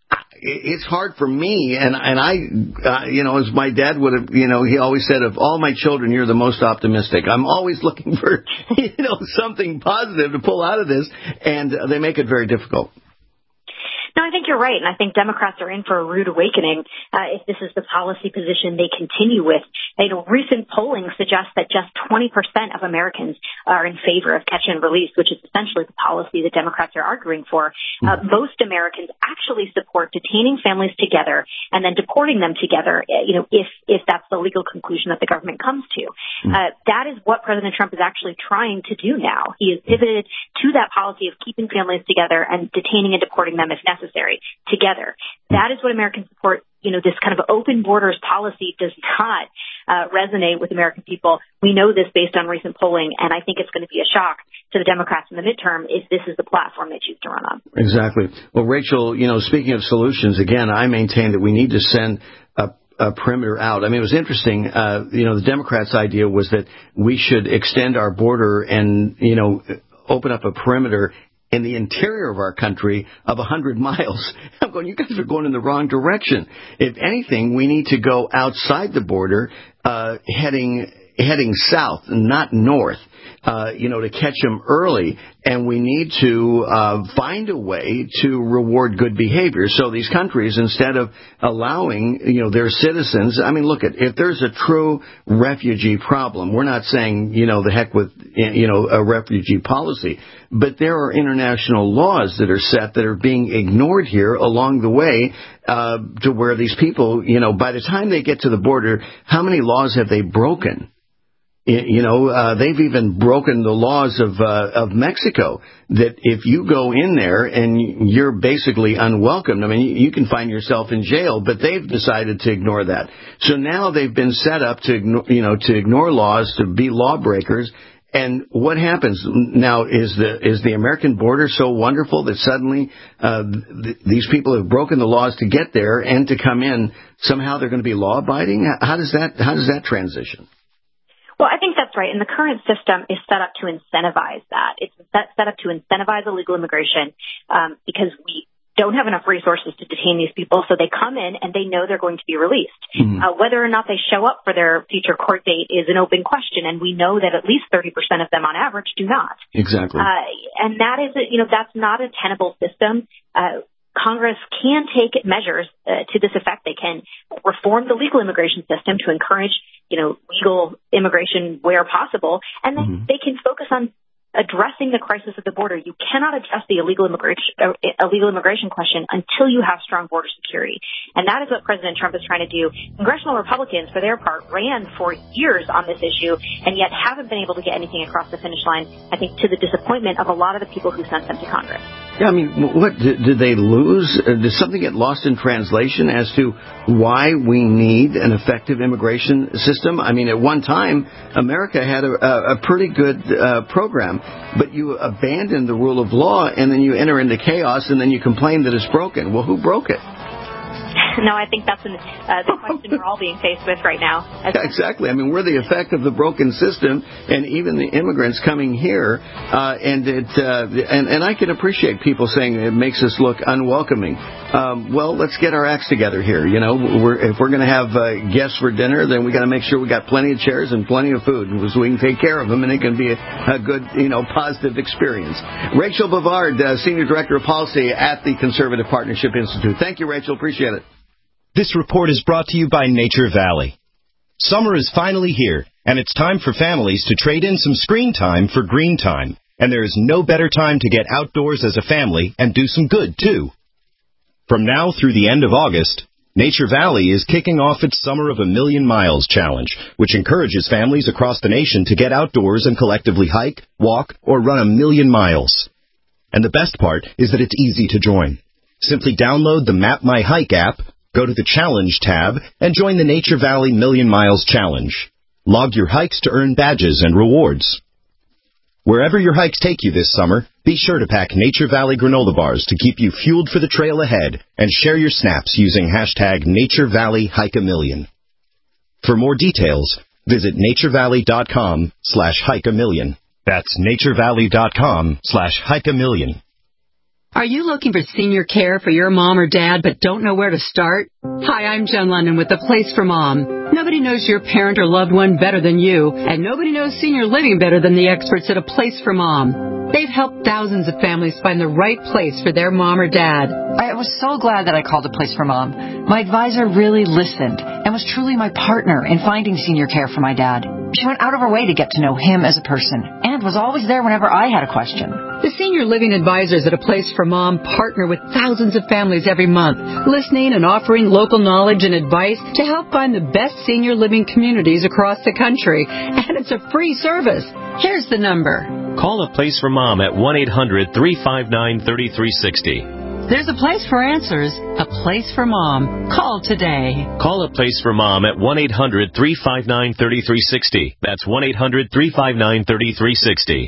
it's hard for me. And and I, uh, you know, as my dad would have, you know, he always said, of all my children, you're the most optimistic. I'm always looking for, you know, something positive to pull out of this, and they make it very difficult. No, I think you're right, and I think Democrats are in for a rude awakening uh, if this is the policy position they continue with. You know, recent polling suggests that just twenty percent of Americans are in favor of catch and release, which is essentially the policy that Democrats are arguing for. Uh, most Americans actually support detaining families together and then deporting them together, you know, if if that's the legal conclusion that the government comes to. Uh, that is what President Trump is actually trying to do now. He has pivoted to that policy of keeping families together and detaining and deporting them if necessary together. That is what Americans support. You know, this kind of open borders policy does not uh, resonate with American people. We know this based on recent polling, and I think it's going to be a shock to the Democrats in the midterm if this is the platform they choose to run on. Exactly. Well, Rachel, you know, speaking of solutions, again, I maintain that we need to send a a perimeter out. I mean, it was interesting. Uh, you know, the Democrats' idea was that we should extend our border and, you know, open up a perimeter in the interior of our country of one hundred miles. I'm going, you guys are going in the wrong direction. If anything, we need to go outside the border, uh, heading heading south, not north. Uh, you know, to catch them early, and we need to uh, find a way to reward good behavior. So these countries, instead of allowing, you know, their citizens, I mean, look at, if there's a true refugee problem, we're not saying, you know, the heck with, you know, a refugee policy, but there are international laws that are set that are being ignored here along the way, uh, to where these people, you know, by the time they get to the border, how many laws have they broken? You know, uh, they've even broken the laws of uh, of Mexico, that if you go in there and you're basically unwelcomed, I mean, you, you can find yourself in jail, but they've decided to ignore that. So now they've been set up to, ignore, you know, to ignore laws, to be lawbreakers. And what happens now is the is the American border so wonderful that suddenly uh, th- these people have broken the laws to get there and to come in, somehow they're going to be law-abiding? How does that how does that transition? Well, I think that's right. And the current system is set up to incentivize that. It's set, set up to incentivize illegal immigration um, because we don't have enough resources to detain these people. So they come in and they know they're going to be released. Mm-hmm. Uh, whether or not they show up for their future court date is an open question. And we know that at least thirty percent of them on average do not. Exactly. Uh, and that is, a, you know, that's not a tenable system. Uh, Congress can take measures uh, to this effect. They can reform the legal immigration system to encourage, you know, legal immigration where possible, and then mm-hmm. they can focus on addressing the crisis at the border. You cannot address the illegal immigration uh, illegal immigration question until you have strong border security. And that is what President Trump is trying to do. Congressional Republicans, for their part, ran for years on this issue and yet haven't been able to get anything across the finish line, I think, to the disappointment of a lot of the people who sent them to Congress. Yeah, I mean, what, did, did they lose? Uh, did something get lost in translation as to why we need an effective immigration system? I mean, at one time, America had a, a, a pretty good uh, program, but you abandon the rule of law and then you enter into chaos and then you complain that it's broken. Well, who broke it? No, I think that's an, uh, the question we're all being faced with right now. Yeah, exactly. I mean, we're the effect of the broken system, and even the immigrants coming here, uh, and it, uh, and and I can appreciate people saying it makes us look unwelcoming. Um, well, let's get our acts together here. You know, we're, if we're going to have uh, guests for dinner, then we got to make sure we got plenty of chairs and plenty of food, so we can take care of them, and it can be a, a good, you know, positive experience. Rachel Bovard, uh, Senior Director of Policy at the Conservative Partnership Institute. Thank you, Rachel. Appreciate it. This report is brought to you by Nature Valley. Summer is finally here, and it's time for families to trade in some screen time for green time. And there is no better time to get outdoors as a family and do some good, too. From now through the end of August, Nature Valley is kicking off its Summer of a Million Miles Challenge, which encourages families across the nation to get outdoors and collectively hike, walk, or run a million miles. And the best part is that it's easy to join. Simply download the Map My Hike app, go to the Challenge tab, and join the Nature Valley Million Miles Challenge. Log your hikes to earn badges and rewards. Wherever your hikes take you this summer, be sure to pack Nature Valley granola bars to keep you fueled for the trail ahead, and share your snaps using hashtag Nature Valley Hike a Million. For more details, visit naturevalley.com slash hike a million. That's naturevalley.com slash hike a million. Are you looking for senior care for your mom or dad but don't know where to start? Hi, I'm Jen London with The Place for Mom. Nobody knows your parent or loved one better than you, and nobody knows senior living better than the experts at A Place for Mom. They They've helped thousands of families find the right place for their mom or dad. I was so glad that I called a place for Mom. My advisor really listened and was truly my partner in finding senior care for my dad. She went out of her way to get to know him as a person and was always there whenever I had a question. The Senior Living Advisors at A Place for Mom partner with thousands of families every month, listening and offering local knowledge and advice to help find the best senior living communities across the country. And it's a free service. Here's the number. Call A Place for Mom at one eight hundred, three five nine, three three six zero. There's a place for answers, a place for Mom. Call today. Call A Place for Mom at one eight hundred, three five nine, three three six zero. That's one eight hundred, three five nine, three three six zero.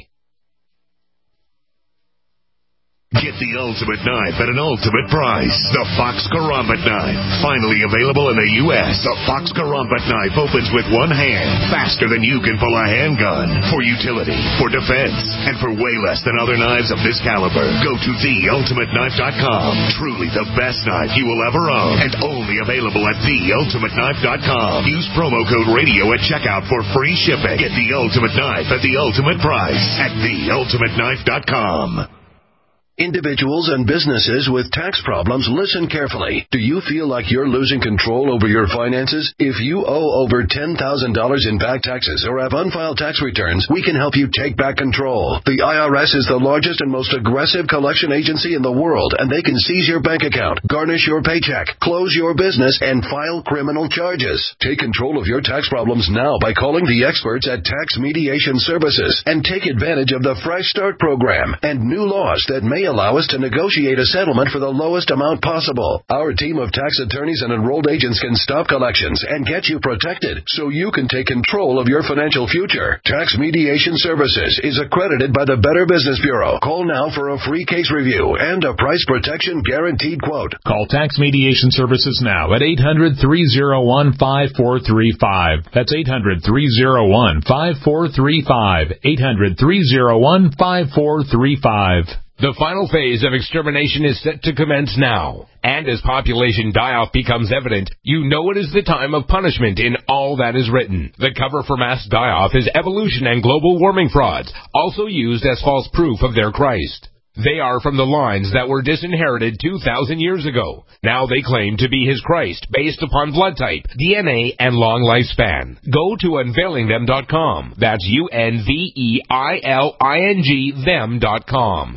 Get the ultimate knife at an ultimate price. The Fox Karambit knife. Finally available in the U S The Fox Karambit knife opens with one hand, faster than you can pull a handgun. For utility, for defense, and for way less than other knives of this caliber. Go to the ultimate knife dot com. Truly the best knife you will ever own. And only available at the ultimate knife dot com. Use promo code radio at checkout for free shipping. Get the ultimate knife at the ultimate price at the ultimate knife dot com. Individuals and businesses with tax problems, listen carefully. Do you feel like you're losing control over your finances? If you owe over ten thousand dollars in back taxes or have unfiled tax returns, we can help you take back control. The I R S is the largest and most aggressive collection agency in the world, and they can seize your bank account, garnish your paycheck, close your business, and file criminal charges. Take control of your tax problems now by calling the experts at Tax Mediation Services and take advantage of the Fresh Start program and new laws that may allow us to negotiate a settlement for the lowest amount possible. Our team of tax attorneys and enrolled agents can stop collections and get you protected so you can take control of your financial future. Tax Mediation Services is accredited by the Better Business Bureau. Call now for a free case review and a price protection guaranteed quote. Call Tax Mediation Services now at eight hundred, three oh one, five four three five. That's eight hundred, three oh one, five four three five. eight hundred, three oh one, five four three five. The final phase of extermination is set to commence now. And as population die-off becomes evident, you know it is the time of punishment in all that is written. The cover for mass die-off is evolution and global warming frauds, also used as false proof of their Christ. They are from the lines that were disinherited two thousand years ago. Now they claim to be his Christ based upon blood type, D N A, and long lifespan. Go to unveiling them dot com. That's U N V E I L I N G them dot com.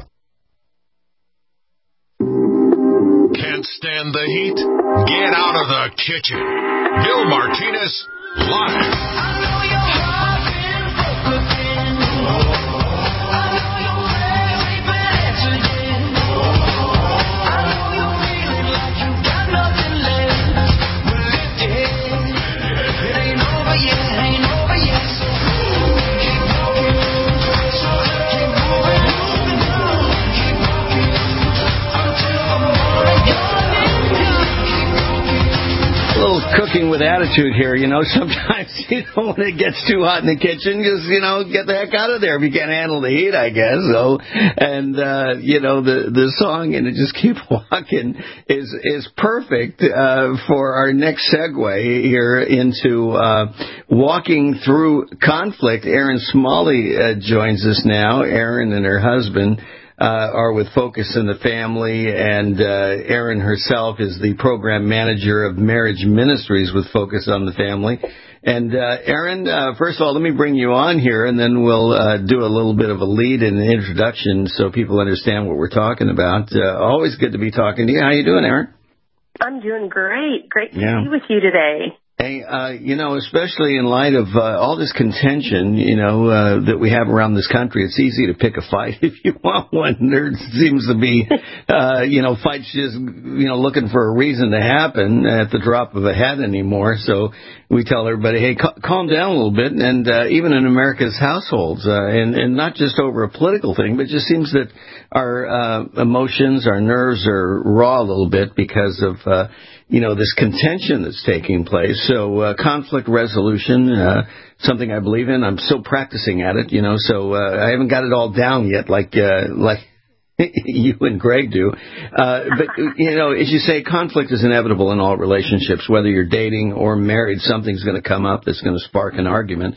Can't stand the heat? Get out of the kitchen. Bill Martinez, live. Cooking with attitude here, you know. Sometimes, you know, when it gets too hot in the kitchen, just, you know, get the heck out of there if you can't handle the heat, I guess. So, and, uh, you know, the, the song, and it just keep walking, is, is perfect, uh, for our next segue here into, uh, walking through conflict. Erin Smalley, uh, joins us now. Erin and her husband, Uh, are with Focus in the Family, and uh, Erin herself is the program manager of Marriage Ministries with Focus on the Family. And uh, Erin, uh, first of all, let me bring you on here, and then we'll uh, do a little bit of a lead and an introduction so people understand what we're talking about. Uh, always good to be talking to you. How you doing, Erin? I'm doing great. Great to yeah. be with you today. Hey, uh, you know, especially in light of uh, all this contention, you know, uh, that we have around this country, it's easy to pick a fight if you want one. There seems to be, uh, you know, fights just, you know, looking for a reason to happen at the drop of a hat anymore. So we tell everybody, hey, ca- calm down a little bit. And uh, even in America's households, uh, and, and not just over a political thing, but it just seems that our uh, emotions, our nerves are raw a little bit because of, uh, you know, this contention that's taking place. So uh, conflict resolution, uh, something I believe in. I'm still practicing at it, you know, so uh, I haven't got it all down yet like uh, like you and Greg do. Uh, but, you know, as you say, conflict is inevitable in all relationships, whether you're dating or married. Something's going to come up that's going to spark an argument.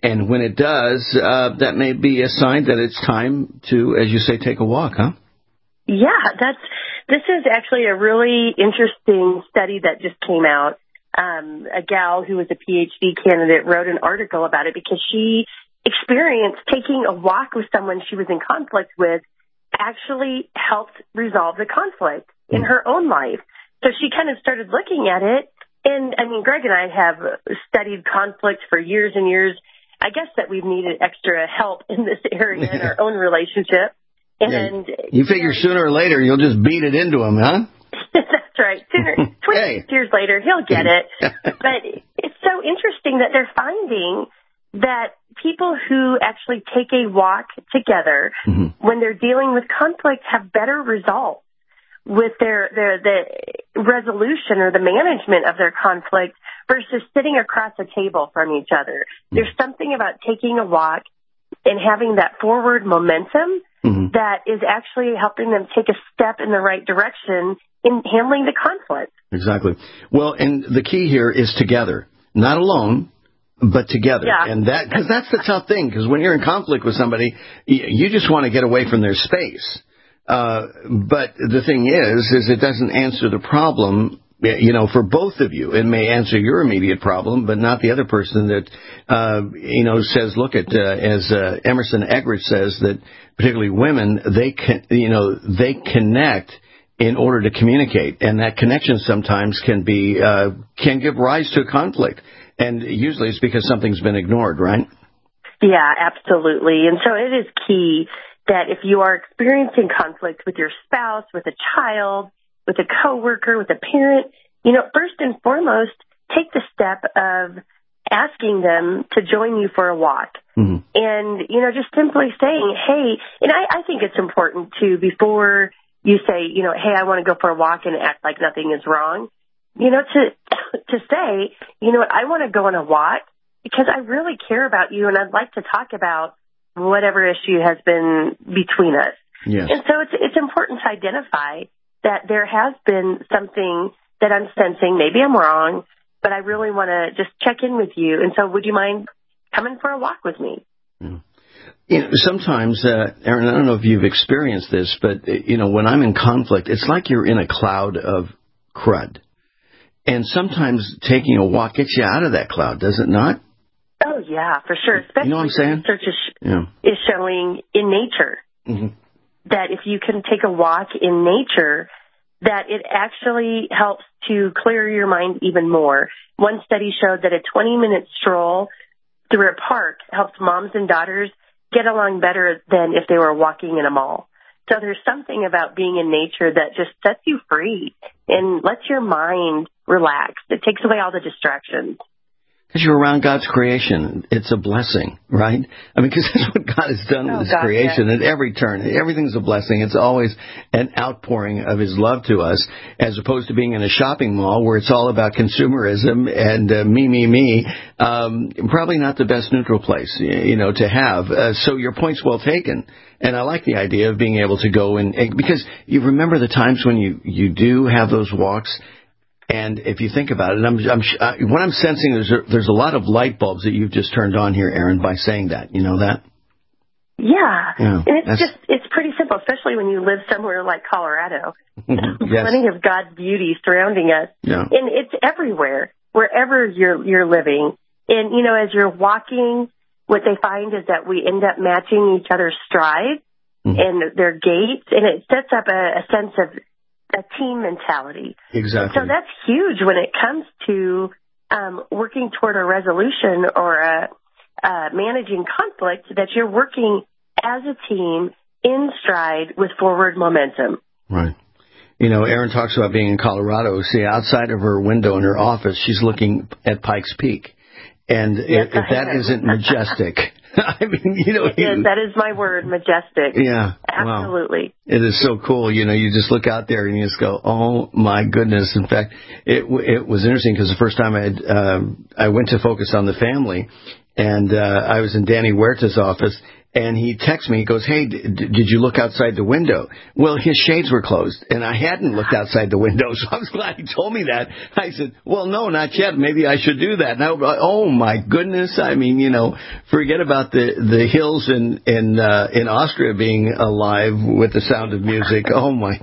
And when it does, uh, that may be a sign that it's time to, as you say, take a walk, huh? Yeah, that's. This is actually a really interesting study that just came out. Um, a gal who was a P H D candidate wrote an article about it because she experienced taking a walk with someone she was in conflict with actually helped resolve the conflict in her own life. So she kind of started looking at it. And, I mean, Greg and I have studied conflict for years and years. I guess that we've needed extra help in this area in our own relationship. And yeah, you figure you know, sooner or later you'll just beat it into him, huh? That's right. Sooner, twenty hey. years later, he'll get it. But it's so interesting that they're finding that people who actually take a walk together mm-hmm. when they're dealing with conflict have better results with their, their the resolution or the management of their conflict versus sitting across a table from each other. Mm-hmm. There's something about taking a walk and having that forward momentum mm-hmm. that is actually helping them take a step in the right direction in handling the conflict. Exactly. Well, and the key here is together, not alone, but together. Yeah. And that, because that's the tough thing, because when you're in conflict with somebody, you just want to get away from their space. Uh, but the thing is, is it doesn't answer the problem, you know, for both of you. It may answer your immediate problem, but not the other person that, uh, you know, says, look at, uh, as uh, Emerson Eggerichs says, that particularly women, they can, you know, they connect in order to communicate. And that connection sometimes can be, uh, can give rise to a conflict. And usually it's because something's been ignored, right? Yeah, absolutely. And so it is key that if you are experiencing conflict with your spouse, with a child, with a coworker, with a parent, you know, first and foremost, take the step of asking them to join you for a walk. Mm-hmm. And, you know, just simply saying, hey, and I, I think it's important too, before you say, you know, hey, I want to go for a walk and act like nothing is wrong, you know, to, to say, you know what, I want to go on a walk because I really care about you and I'd like to talk about whatever issue has been between us. Yes. And so it's, it's important to identify that there has been something that I'm sensing. Maybe I'm wrong, but I really want to just check in with you. And so would you mind coming for a walk with me? Yeah. You know, sometimes, uh, Aaron, I don't know if you've experienced this, but, you know, when I'm in conflict, it's like you're in a cloud of crud. And sometimes taking a walk gets you out of that cloud, does it not? Oh, yeah, for sure. Especially you know what I'm saying? Research is, yeah. is showing in nature mm-hmm. that if you can take a walk in nature, that it actually helps to clear your mind even more. One study showed that a twenty-minute stroll through a park helps moms and daughters get along better than if they were walking in a mall. So there's something about being in nature that just sets you free and lets your mind relax. It takes away all the distractions. Because you're around God's creation. It's a blessing, right? I mean, because that's what God has done oh, with His God, creation yes. at every turn. Everything's a blessing. It's always an outpouring of His love to us, as opposed to being in a shopping mall where it's all about consumerism and uh, me, me, me. Um, probably not the best neutral place, you know, to have. Uh, so your point's well taken. And I like the idea of being able to go and, and because you remember the times when you, you do have those walks. And if you think about it, I'm, I'm, uh, what I'm sensing is there, there's a lot of light bulbs that you've just turned on here, Aaron, by saying that. You know that? Yeah. yeah and it's just, it's pretty simple, especially when you live somewhere like Colorado. yes. Plenty of God's beauty surrounding us. Yeah. And it's everywhere, wherever you're, you're living. And, you know, as you're walking, what they find is that we end up matching each other's stride mm-hmm. and their gaits, and it sets up a, a sense of a team mentality. Exactly. So that's huge when it comes to um, working toward a resolution or a, uh, managing conflict, that you're working as a team in stride with forward momentum. Right. You know, Erin talks about being in Colorado. See, outside of her window in her office, she's looking at Pikes Peak. And yes, if, if that isn't majestic, I mean, you know. It is, that is my word, majestic. Yeah. Absolutely. Wow. It is so cool. You know, you just look out there and you just go, oh, my goodness. In fact, it it was interesting because the first time I had, um, I went to focus on the family, and uh, I was in Danny Huerta's office, And he texts me, he goes, hey, d- d- did you look outside the window? Well, his shades were closed, and I hadn't looked outside the window, so I was glad he told me that. I said, well, no, not yet. Maybe I should do that. Now, oh, my goodness. I mean, you know, forget about the, the hills in in, uh, in Austria being alive with the sound of music. Oh, my.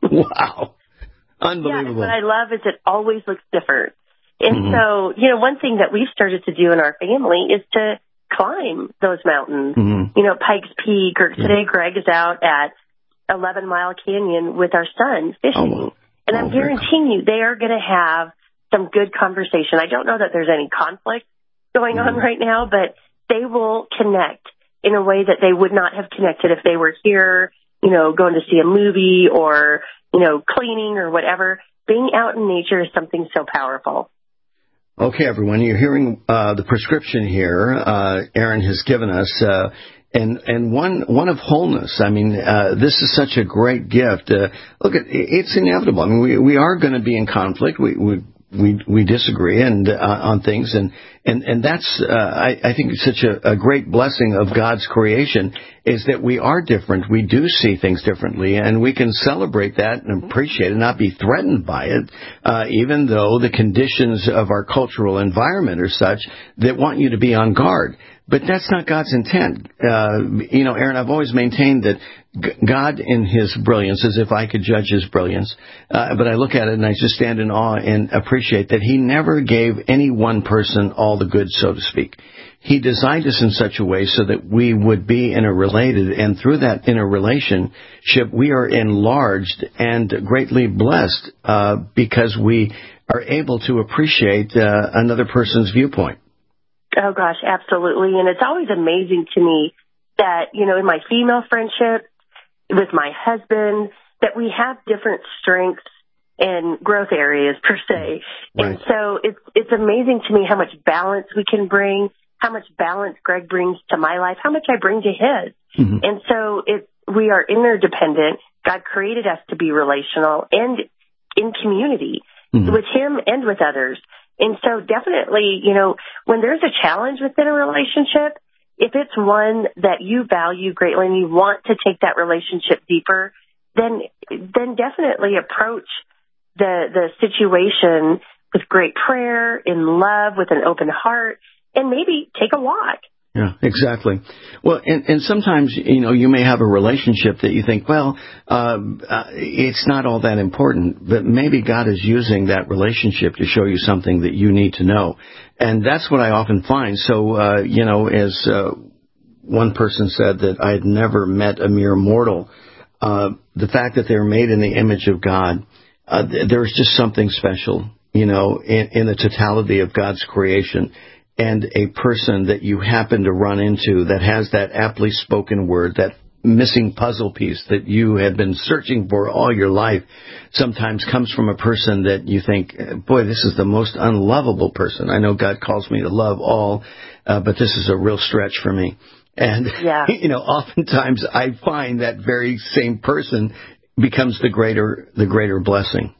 Wow. Unbelievable. Yeah, what I love is it always looks different. And Mm-hmm. so, you know, one thing that we've started to do in our family is to climb those mountains. Mm-hmm. You know, Pikes Peak, or today Greg is out at eleven Mile Canyon with our son fishing. Oh, and I'm oh, very guaranteeing you they are going to have some good conversation. I don't know that there's any conflict going Mm-hmm. on right now, but they will connect in a way that they would not have connected if they were here, you know, going to see a movie or, you know, cleaning or whatever. Being out in nature is something so powerful. Okay, everyone, you're hearing uh, the prescription here uh, Aaron has given us, uh, and and one one of wholeness. I mean, uh, this is such a great gift. Uh, look, it, it's inevitable. I mean, we we are going to be in conflict. We we we, we disagree and uh, on things, and and and that's uh, I, I think it's such a, a great blessing of God's creation is that we are different. We do see things differently, and we can celebrate that and appreciate it, not be threatened by it, uh, even though the conditions of our cultural environment are such that want you to be on guard. But that's not God's intent. Uh, you know, Aaron, I've always maintained that G- God in His brilliance, as if I could judge His brilliance, uh, but I look at it and I just stand in awe and appreciate that He never gave any one person all the goods, so to speak. He designed us in such a way so that we would be interrelated, and through that interrelationship, we are enlarged and greatly blessed uh, because we are able to appreciate uh, another person's viewpoint. Oh, gosh, absolutely. And it's always amazing to me that, you know, in my female friendship, with my husband, that we have different strengths and growth areas, per se. Right. And so it's it's amazing to me how much balance we can bring, how much balance Greg brings to my life, how much I bring to his. Mm-hmm. And so it, we are interdependent. God created us to be relational and in community mm-hmm. with Him and with others. And so definitely, you know, when there's a challenge within a relationship, if it's one that you value greatly and you want to take that relationship deeper, then then definitely approach the the situation with great prayer, in love, with an open heart, and maybe take a walk. Yeah, exactly. Well, and, and sometimes, you know, you may have a relationship that you think, well, uh, uh, it's not all that important, but maybe God is using that relationship to show you something that you need to know. And that's what I often find. So, uh, you know, as uh, one person said that I had never met a mere mortal, uh, the fact that they're made in the image of God, uh, there's just something special, you know, in, in the totality of God's creation. And a person that you happen to run into that has that aptly spoken word, that missing puzzle piece that you have been searching for all your life, sometimes comes from a person that you think, boy, this is the most unlovable person. I know God calls me to love all, uh, but this is a real stretch for me. And, yeah. you know, oftentimes I find that very same person becomes the greater, the greater blessing.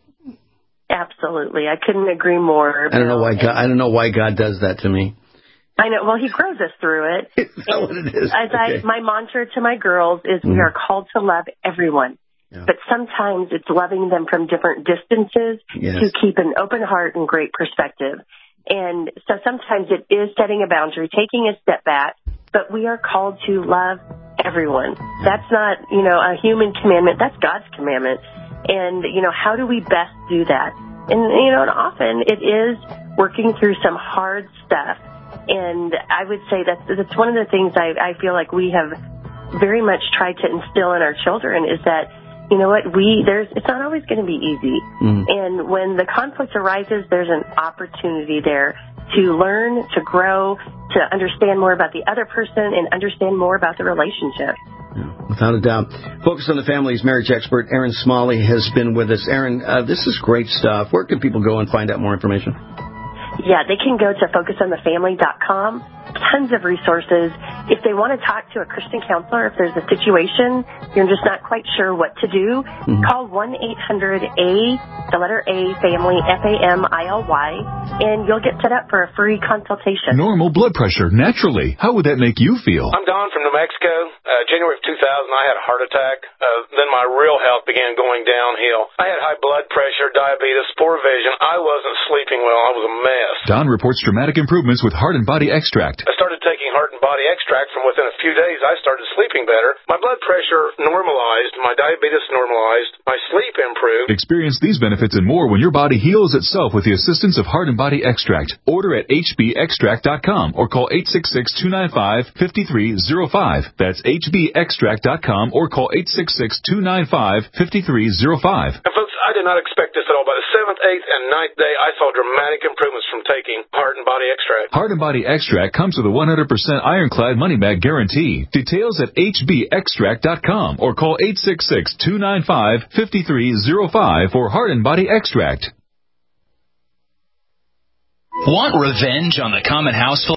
Absolutely. I couldn't agree more. I don't know why God, I don't know why God does that to me. I know. Well, He grows us through it. Is that what it is? As okay. I, my mantra to my girls is mm-hmm. we are called to love everyone. Yeah. But sometimes it's loving them from different distances yes. to keep an open heart and great perspective. And so sometimes it is setting a boundary, taking a step back, but we are called to love everyone. That's not, you know, a human commandment. That's God's commandment. And, you know, how do we best do that? And, you know, and often it is working through some hard stuff. And I would say that that's one of the things I, I feel like we have very much tried to instill in our children is that, you know what, we, there's, it's not always going to be easy. Mm-hmm. And when the conflict arises, there's an opportunity there to learn, to grow, to understand more about the other person and understand more about the relationship. Without a doubt. Focus on the Family's marriage expert, Aaron Smalley, has been with us. Aaron, uh, this is great stuff. Where can people go and find out more information? Yeah, they can go to focus on the family dot com. Tons of resources. if they want to talk to a Christian counselor, if there's a situation you're just not quite sure what to do, mm-hmm. call one eight hundred A, the letter A, family, F A M I L Y, and you'll get set up for a free consultation. Normal blood pressure, naturally. How would that make you feel? I'm Don from New Mexico. Uh, January of two thousand, I had a heart attack. Uh, then my real health began going downhill. I had high blood pressure, diabetes, poor vision. I wasn't sleeping well. I was a mess. Don reports dramatic improvements with Heart and Body Extract. I started taking Heart and Body Extract. From within a few days, I started sleeping better. My blood pressure normalized. My diabetes normalized. My sleep improved. Experience these benefits and more when your body heals itself with the assistance of Heart and Body Extract. Order at H B extract dot com or call eight six six, two nine five, five three zero five. That's H B extract dot com or call eight six six, two nine five, five three zero five. And folks, I did not expect this at all. By the seventh, eighth, and ninth day, I saw dramatic improvements from taking Heart and Body Extract. Heart and Body Extract comes with a one hundred percent ironclad money-back guarantee. Details at H B extract dot com or call eight six six, two nine five, five three zero five for Heart and Body Extract. Want revenge on the common house?